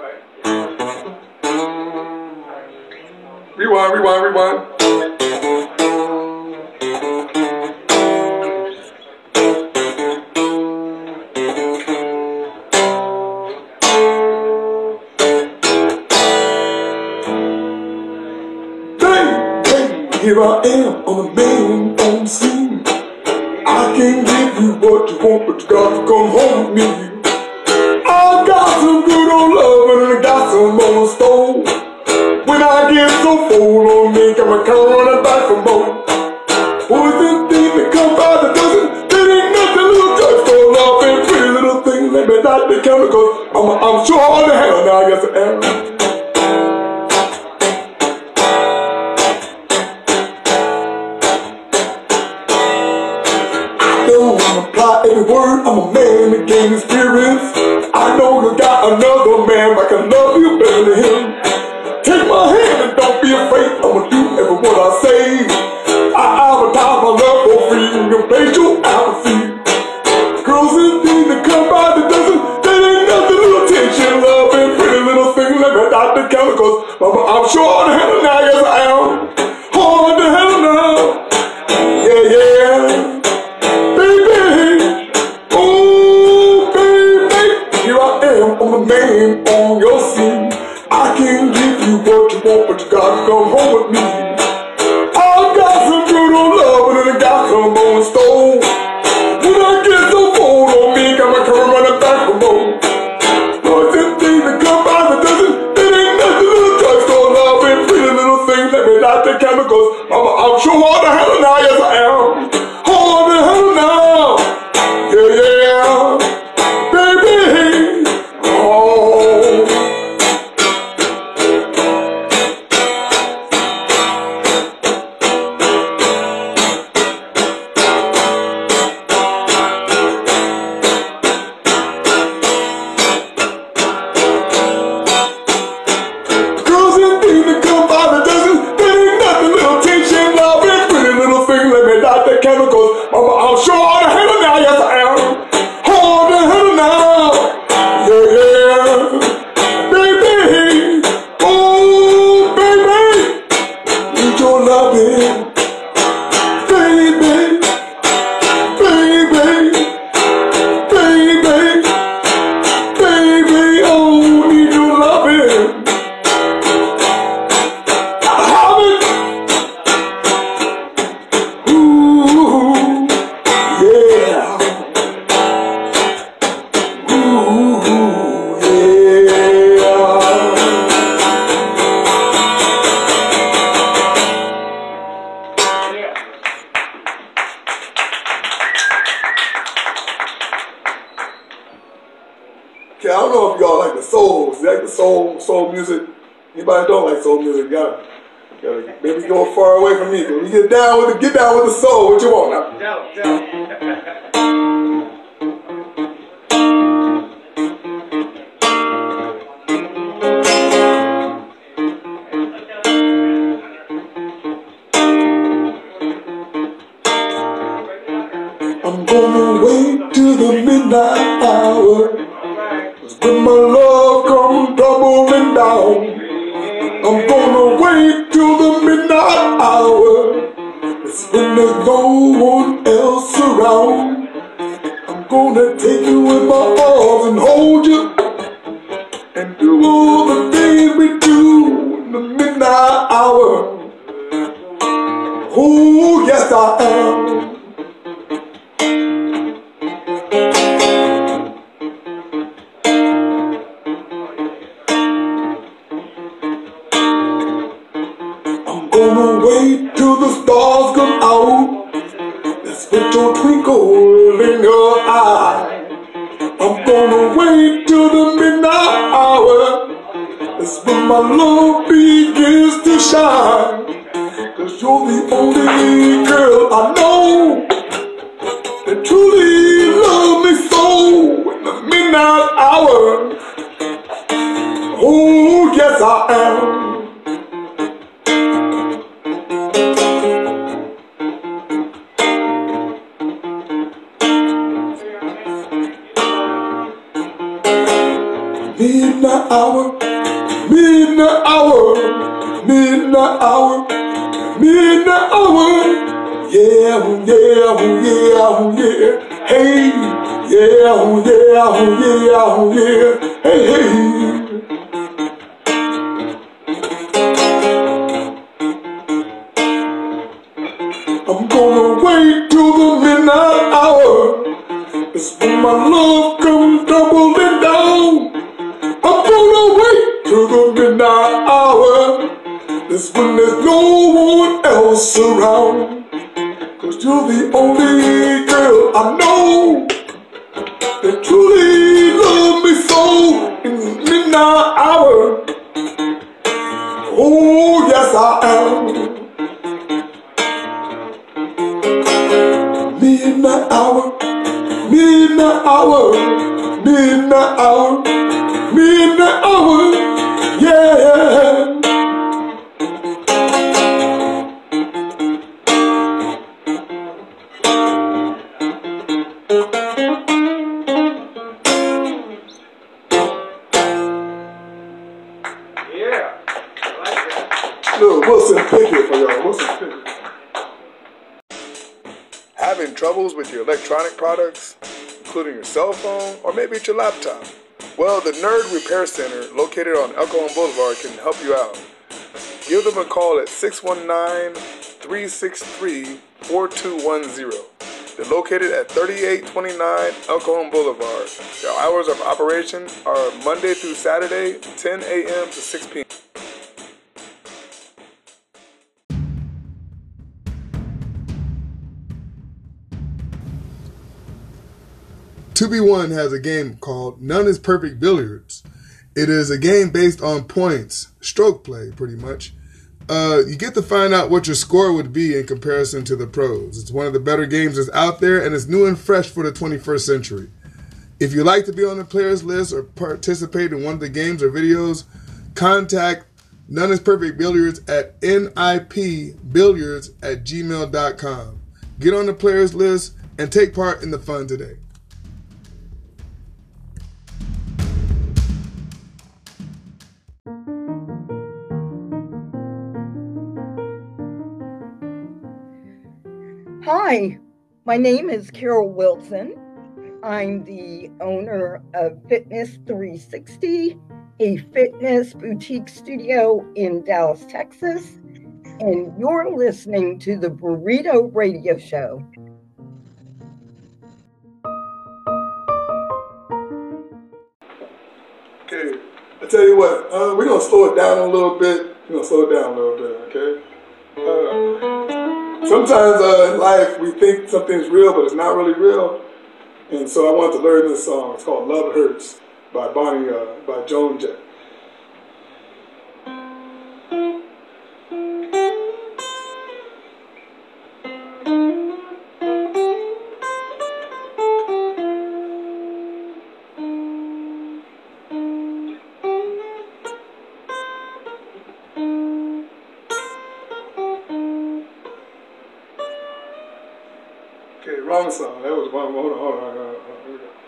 [SPEAKER 2] Rewind, rewind, rewind. Here I am on the main on scene. I can't give you what you want, but you got to come home with me. I got some good old love and I got some on the stove. When I get so full on me, come running back for more. Poison thing that come by the dozen, there ain't nothing little drugstore love and pretty little things that may not be chemicals. I'm sure all the hell now I guess I am. Every word, I'm a man that gain experience. I know you got another man, but I can love you better than him. Take my hand and don't be afraid, I'ma do every word I say. I advertise my love for free, you can play your apathy. Girls and things that come by the dozen, there ain't nothing little attention, love and pretty little things like that, not the chemicals. I'm sure all the hell now, yes I am. All the hell now, yeah, yeah. I'm a man on your scene. I can't give you what you want, but you gotta come home with me. I got some good old love and I got some on the stove. When I get so full on me, I'ma come running back for more. But this thing that come by the dozen, it ain't nothing little drugstore love and pretty little things that may not take chemicals. I'm sure all the hell now, yes I am. All the hell now, yeah, yeah, baby. I'm sure all the hell now, yes I am. All the hell now, yeah, yeah, baby. Oh, baby, need your loving, baby, baby, baby, baby. Oh, need your loving. Okay, I don't know if y'all like the soul. You like the soul music? Anybody don't like soul music? Gotta maybe go far away from me. But we get down with the soul. What you want now? I'm gonna wait till the midnight hour. 'Cause when my love comes tumbling down, I'm gonna wait till the midnight hour. It's when there's no one else around. I'm gonna take you in my arms and hold you and do all the things we do in the midnight hour. Oh, yes I am. I'm gonna wait till the stars come out. Let's put your twinkle in your eye. I'm gonna wait till the midnight hour. That's when my love begins to shine. 'Cause you're the only girl I know that truly love me so in the midnight hour. Oh, yes I am. Midnight hour, midnight hour, midnight hour, midnight hour. Yeah, oh yeah, oh yeah, oh yeah. Hey, yeah, oh yeah, oh yeah, oh yeah. Hey, hey. I'm gonna wait till the midnight hour. It's when my love comes tumbling down. I'm gonna wait till the midnight hour. That's when there's no one else around. 'Cause you're the only girl I know that truly love me so in the midnight hour. Oh, yes I am. Midnight hour, midnight hour, midnight hour, midnight hour, yeah.
[SPEAKER 6] Yeah, I like that.
[SPEAKER 2] Little Wilson Pickett for y'all, Wilson Pickett.
[SPEAKER 9] Having troubles with your electronic products, including your cell phone or maybe it's your laptop? Well, the Nerd Repair Center, located on El Cajon Boulevard, can help you out. Give them a call at 619-363-4210. They're located at 3829 El Cajon Boulevard. Their hours of operation are Monday through Saturday, 10 a.m. to 6 p.m.
[SPEAKER 2] Two B One has a game called None is Perfect Billiards. It is a game based on points, stroke play pretty much. You get to find out what your score would be in comparison to the pros. It's one of the better games that's out there, and it's new and fresh for the 21st century. If you'd like to be on the players list or participate in one of the games or videos, contact None is Perfect Billiards at nipbilliards@gmail.com. Get on the players list and take part in the fun today.
[SPEAKER 10] Hi, my name is Carol Wilson. I'm the owner of Fitness 360, a fitness boutique studio in Dallas, Texas, and you're listening to the Burrito Radio Show.
[SPEAKER 2] Okay, I tell you what, we're going to slow it down a little bit. Okay? Sometimes in life we think something's real, but it's not really real. And so I wanted to learn this song. It's called Love Hurts by by Joan Jett.
[SPEAKER 9] Okay, wrong song. That was one. Hold on. Here we go.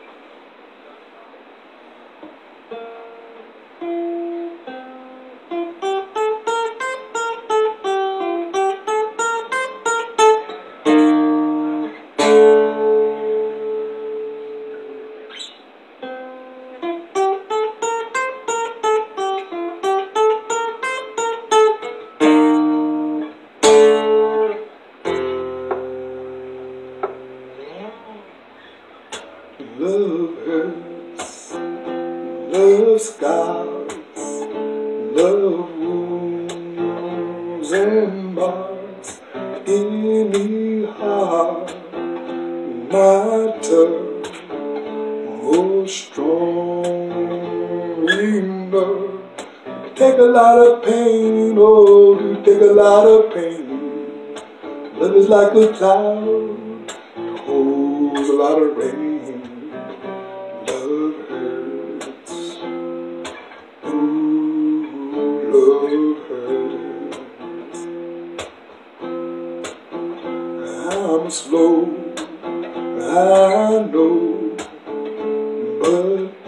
[SPEAKER 9] Love hurts, love scars, love wounds and marks any heart not tough or strong enough. Take a lot of pain, oh, you take a lot of pain. Love is like a cloud, it holds a lot of rain. Love hurts, ooh, love hurts. I'm slow, I know, but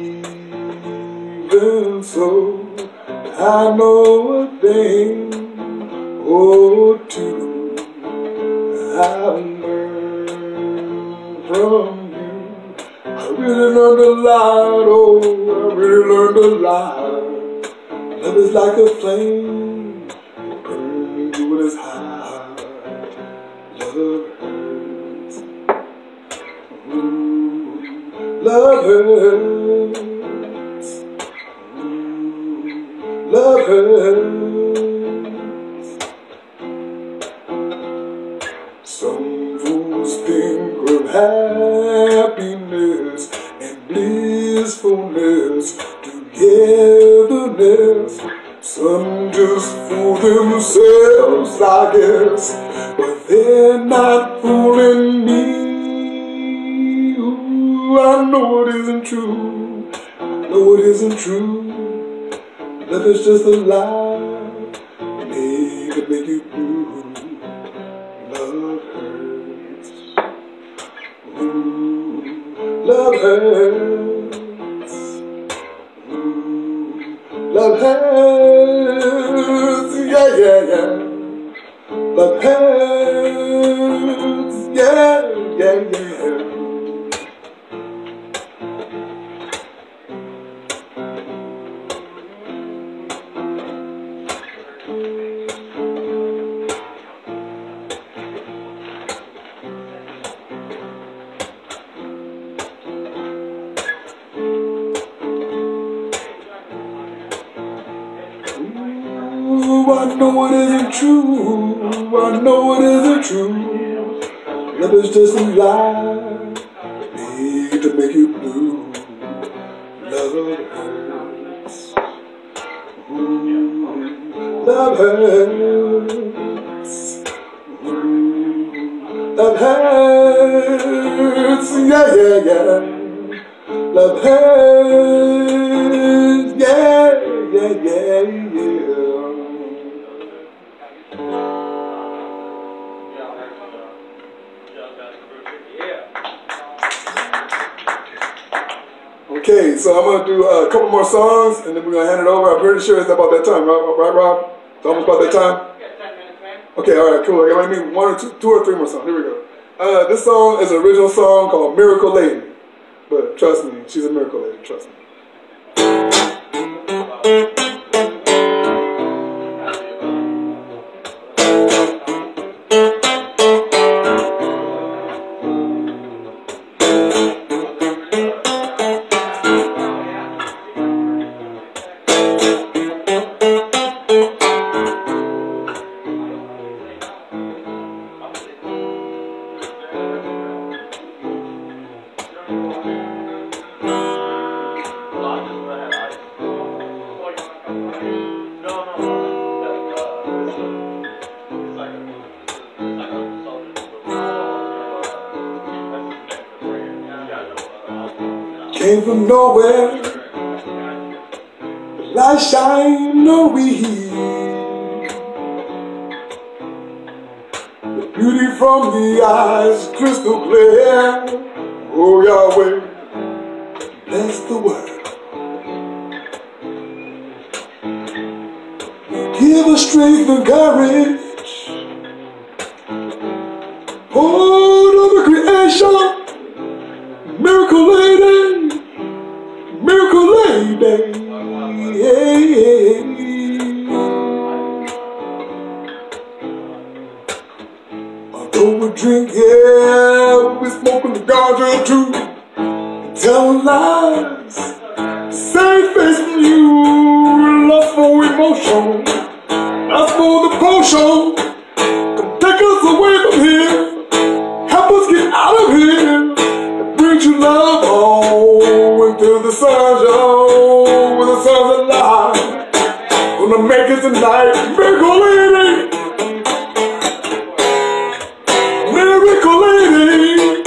[SPEAKER 9] even so, I know a thing or two. I've learned from you. I really learned a lot, oh, I really learned a lot. Love is like a flame, it burns you when it's hot. Love hurts, ooh, love hurts, ooh, love hurts. Some fools think of happiness and blissfulness, togetherness. Some just fool themselves, I guess, but they're not fooling me. Ooh, I know it isn't true. I know it isn't true. Love is just a lie, it could make you blue. Love hurts, ooh, love hurts, ooh, love hurts, yeah, yeah, yeah. Love hurts, yeah, yeah, yeah. I know it isn't true, I know it isn't true. Love is just a lie, made to make you blue. Love hurts, ooh, love hurts, ooh, love hurts, yeah, yeah, yeah. Love hurts, yeah, yeah, yeah, yeah. Okay, so I'm going to do a couple more songs, and then we're going to hand it over. I'm pretty sure it's about that time, right, Rob? It's almost about that time? Okay, all right, cool. I need two or three more songs. Here we go. This song is an original song called Miracle Lady. But trust me, she's a miracle lady, trust me. Came from nowhere, the light shine on me. The beauty from
[SPEAKER 2] from the eyes crystal clear. Oh Yahweh, bless the word. Give us strength and courage. Hold over creation. Miracle lady. Miracle lady. Yeah. Although we drink, yeah, we smoking the ganja too. Telling lies. Same face from you. Lust for emotion. Lust for the potion. Come take us away from here. Help us get out of here. And bring you love on until the sun's on. When the sun's alive. Gonna make it tonight. Miracle lady. Miracle lady.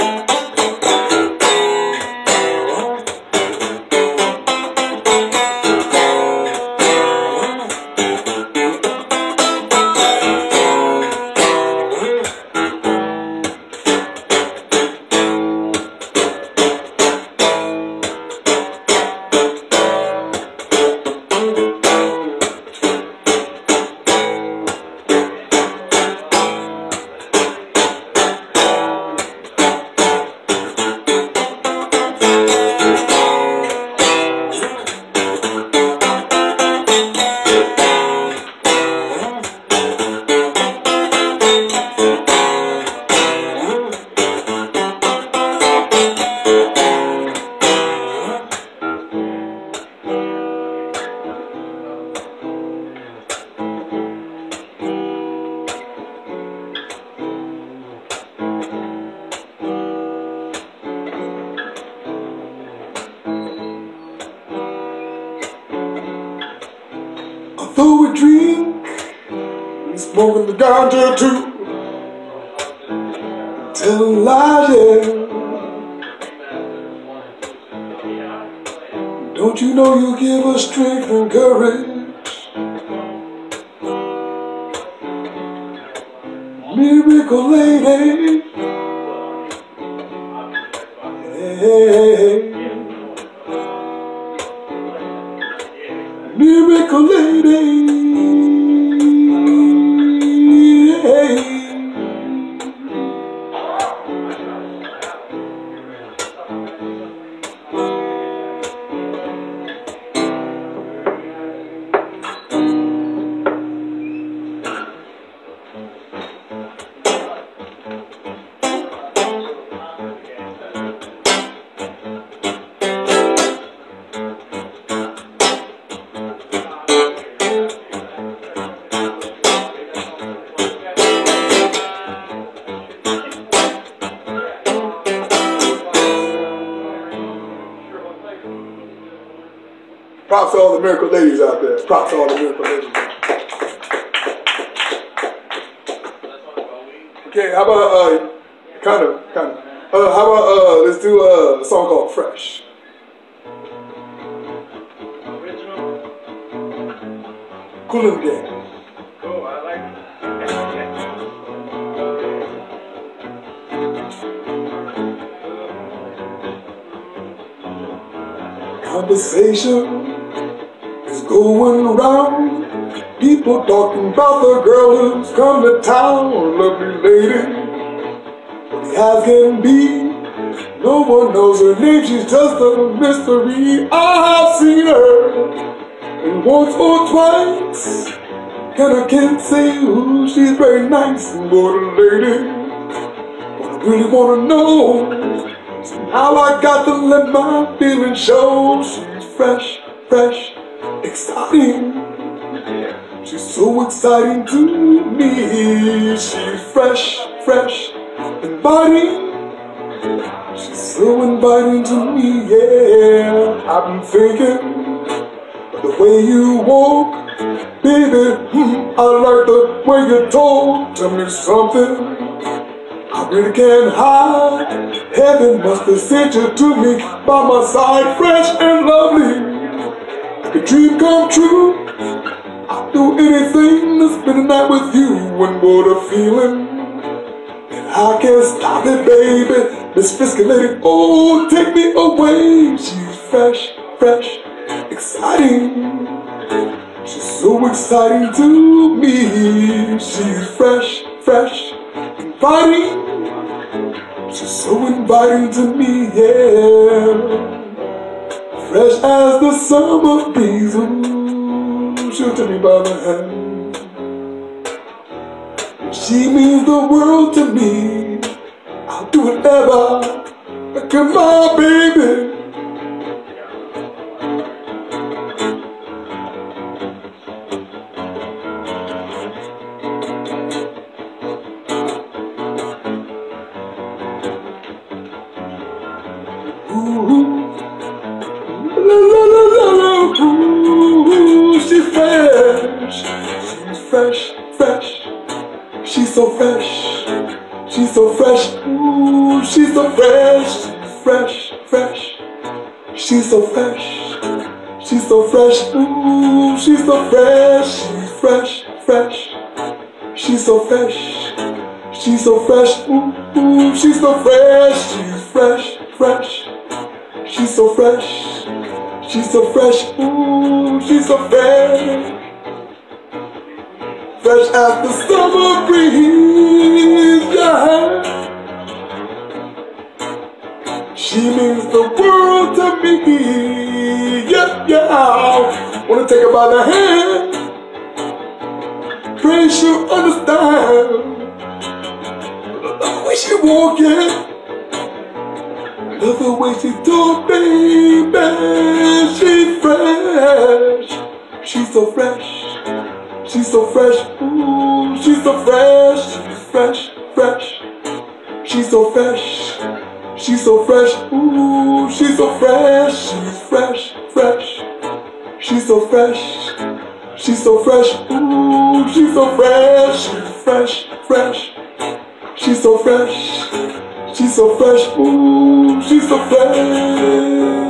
[SPEAKER 2] Although we drink, we smoking the ganja too. Telling lies, yeah. Don't you know you give us strength and courage? Miracle lady. Hey. Miracle lady. Hey. Props to all the miracle ladies out there. Props to all the miracle ladies. Okay, how about how about let's do a song called Fresh. Cool little game.
[SPEAKER 6] Cool, I like
[SPEAKER 2] it. Conversation is going around. People talking about the girl who's come to town. Lovely lady, but as can be. No one knows her name, she's just a mystery. I have seen her and once or twice, and I can't say who. She's very nice, but a lady, but I really wanna know how I got to let my feelings show. She's fresh, fresh, exciting. She's so exciting to me. She's fresh, fresh, inviting. She's so inviting to me, yeah. I've been thinking the way you walk, baby. I like the way you talk. Tell me something I really can't hide. Heaven must have sent you to me by my side, fresh and lovely. Like a dream come true. I'd do anything to spend a night with you. And what a feeling that I can't stop it, baby. Miss Frisky Lady, oh, take me away. She's fresh, fresh, exciting. She's so exciting to me. She's fresh, fresh, inviting. She's so inviting to me, yeah. Fresh as the summer breeze, ooh, she'll take me by the hand. She means the world to me. I'll do whatever. Come on, baby. She's fresh, fresh. She's so fresh, she's so fresh. Ooh, she's so fresh, fresh. She's so fresh, she's so fresh. Ooh, she's so fresh, she's fresh. She's so fresh, she's so fresh. Ooh, she's so fresh, she's fresh. She's so fresh, she's so fresh. Ooh, she's so fresh. Fresh as the summer breeze, yeah. She means the world to me, yeah. Wanna take her by the hand, pray she'll understand. The way she walking, love the way she talk, baby. She's fresh, she's so fresh. She's so fresh, ooh, she's so fresh, fresh. She's so fresh, she's so fresh, ooh, she's so fresh, she's fresh. She's so fresh, she's so fresh, ooh, she's so fresh, she's fresh. She's so fresh, she's so fresh, ooh, she's so fresh.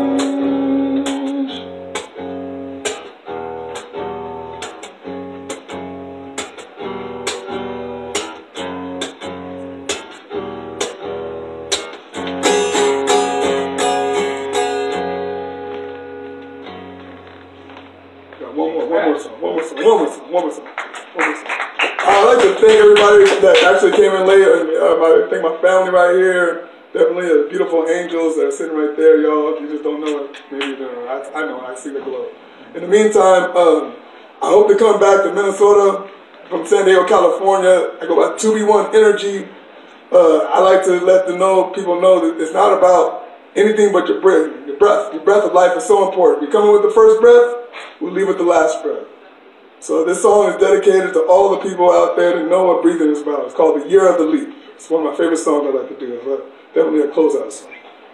[SPEAKER 2] One more song. I'd like to thank everybody that actually came in late. I thank my family right here. Definitely the beautiful angels that are sitting right there, y'all. If you just don't know it, maybe you don't know. I know, I see the glow. In the meantime, I hope to come back to Minnesota from San Diego, California. I go by 2B1 Energy. I like to let people know that it's not about anything but your breath. Your breath of life is so important. You come in with the first breath, we leave with the last breath. So this song is dedicated to all the people out there that know what breathing is about. It's called The Year of the Leap. It's one of my favorite songs I like to do. It's definitely a closeout song.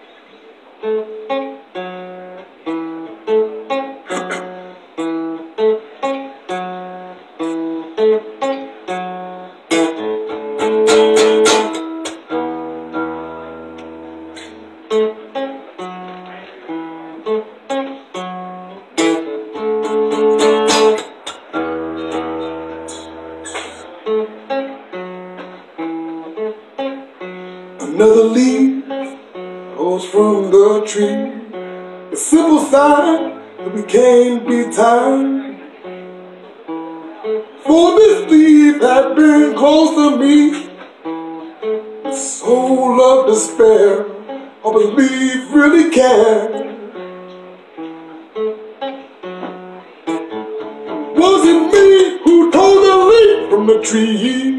[SPEAKER 2] Another leaf falls from the tree, a simple sign that we can't be tied. For this leaf had been close to me, the soul of despair, I believe really cared. Was it me who told the leaf from the tree?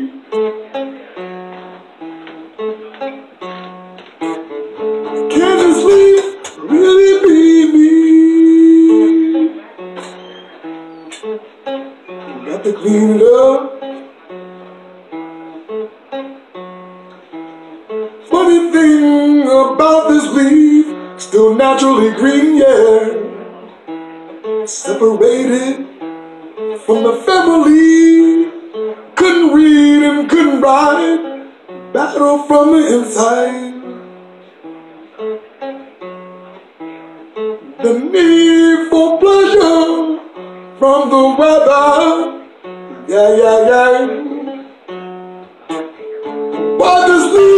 [SPEAKER 2] Can this leaf really be me? Got to clean it up. Funny thing about this leaf, still naturally green, yeah. Separated from the family, couldn't read and couldn't write, battle from the inside. The need for pleasure from the weather, yeah. Why does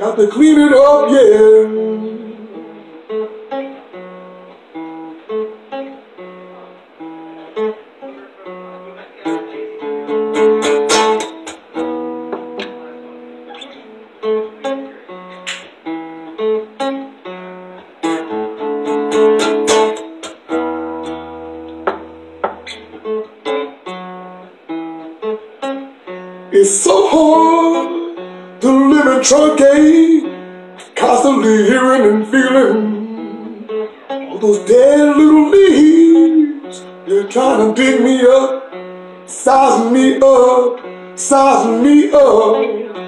[SPEAKER 2] got to clean it up, yeah. It's so hard to live in truncate, constantly hearing and feeling all those dead little leaves. They're trying to dig me up, sizing me up, sizing me up.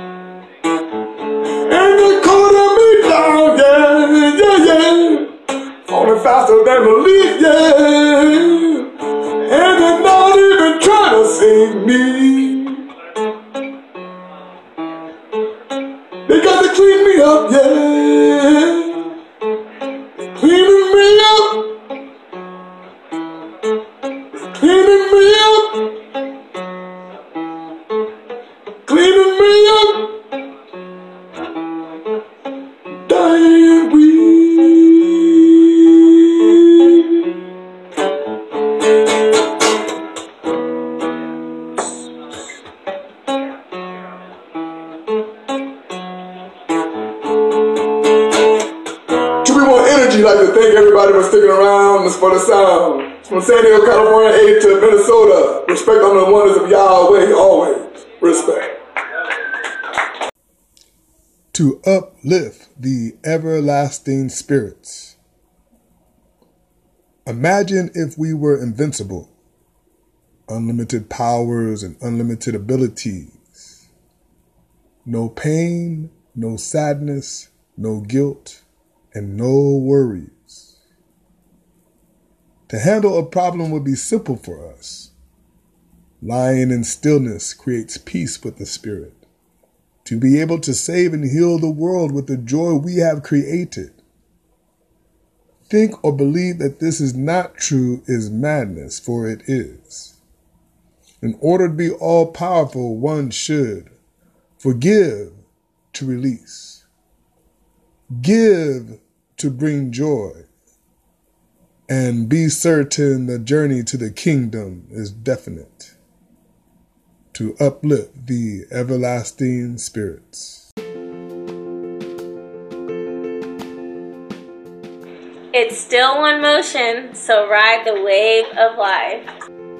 [SPEAKER 2] And they're calling me down, yeah, yeah, yeah. Falling faster than a leaf, yeah. And they're not even trying to save me. They got to clean me up, yeah. Cleaning me up. Cleaning me up. Cleaning me up. Dying breed. I'd like to thank everybody for sticking around for the sound. From San Diego, California, 8 to Minnesota. Respect on the wonders of Yahweh, always. Respect.
[SPEAKER 9] To uplift the everlasting spirits. Imagine if we were invincible, unlimited powers and unlimited abilities. No pain, no sadness, no guilt, and no worries. To handle a problem would be simple for us. Lying in stillness creates peace with the spirit. To be able to save and heal the world with the joy we have created. Think or believe that this is not true is madness, for it is. In order to be all-powerful, one should forgive to release. Give to bring joy, and be certain the journey to the kingdom is definite. To uplift the everlasting spirits.
[SPEAKER 5] It's still one motion, so ride the wave of life.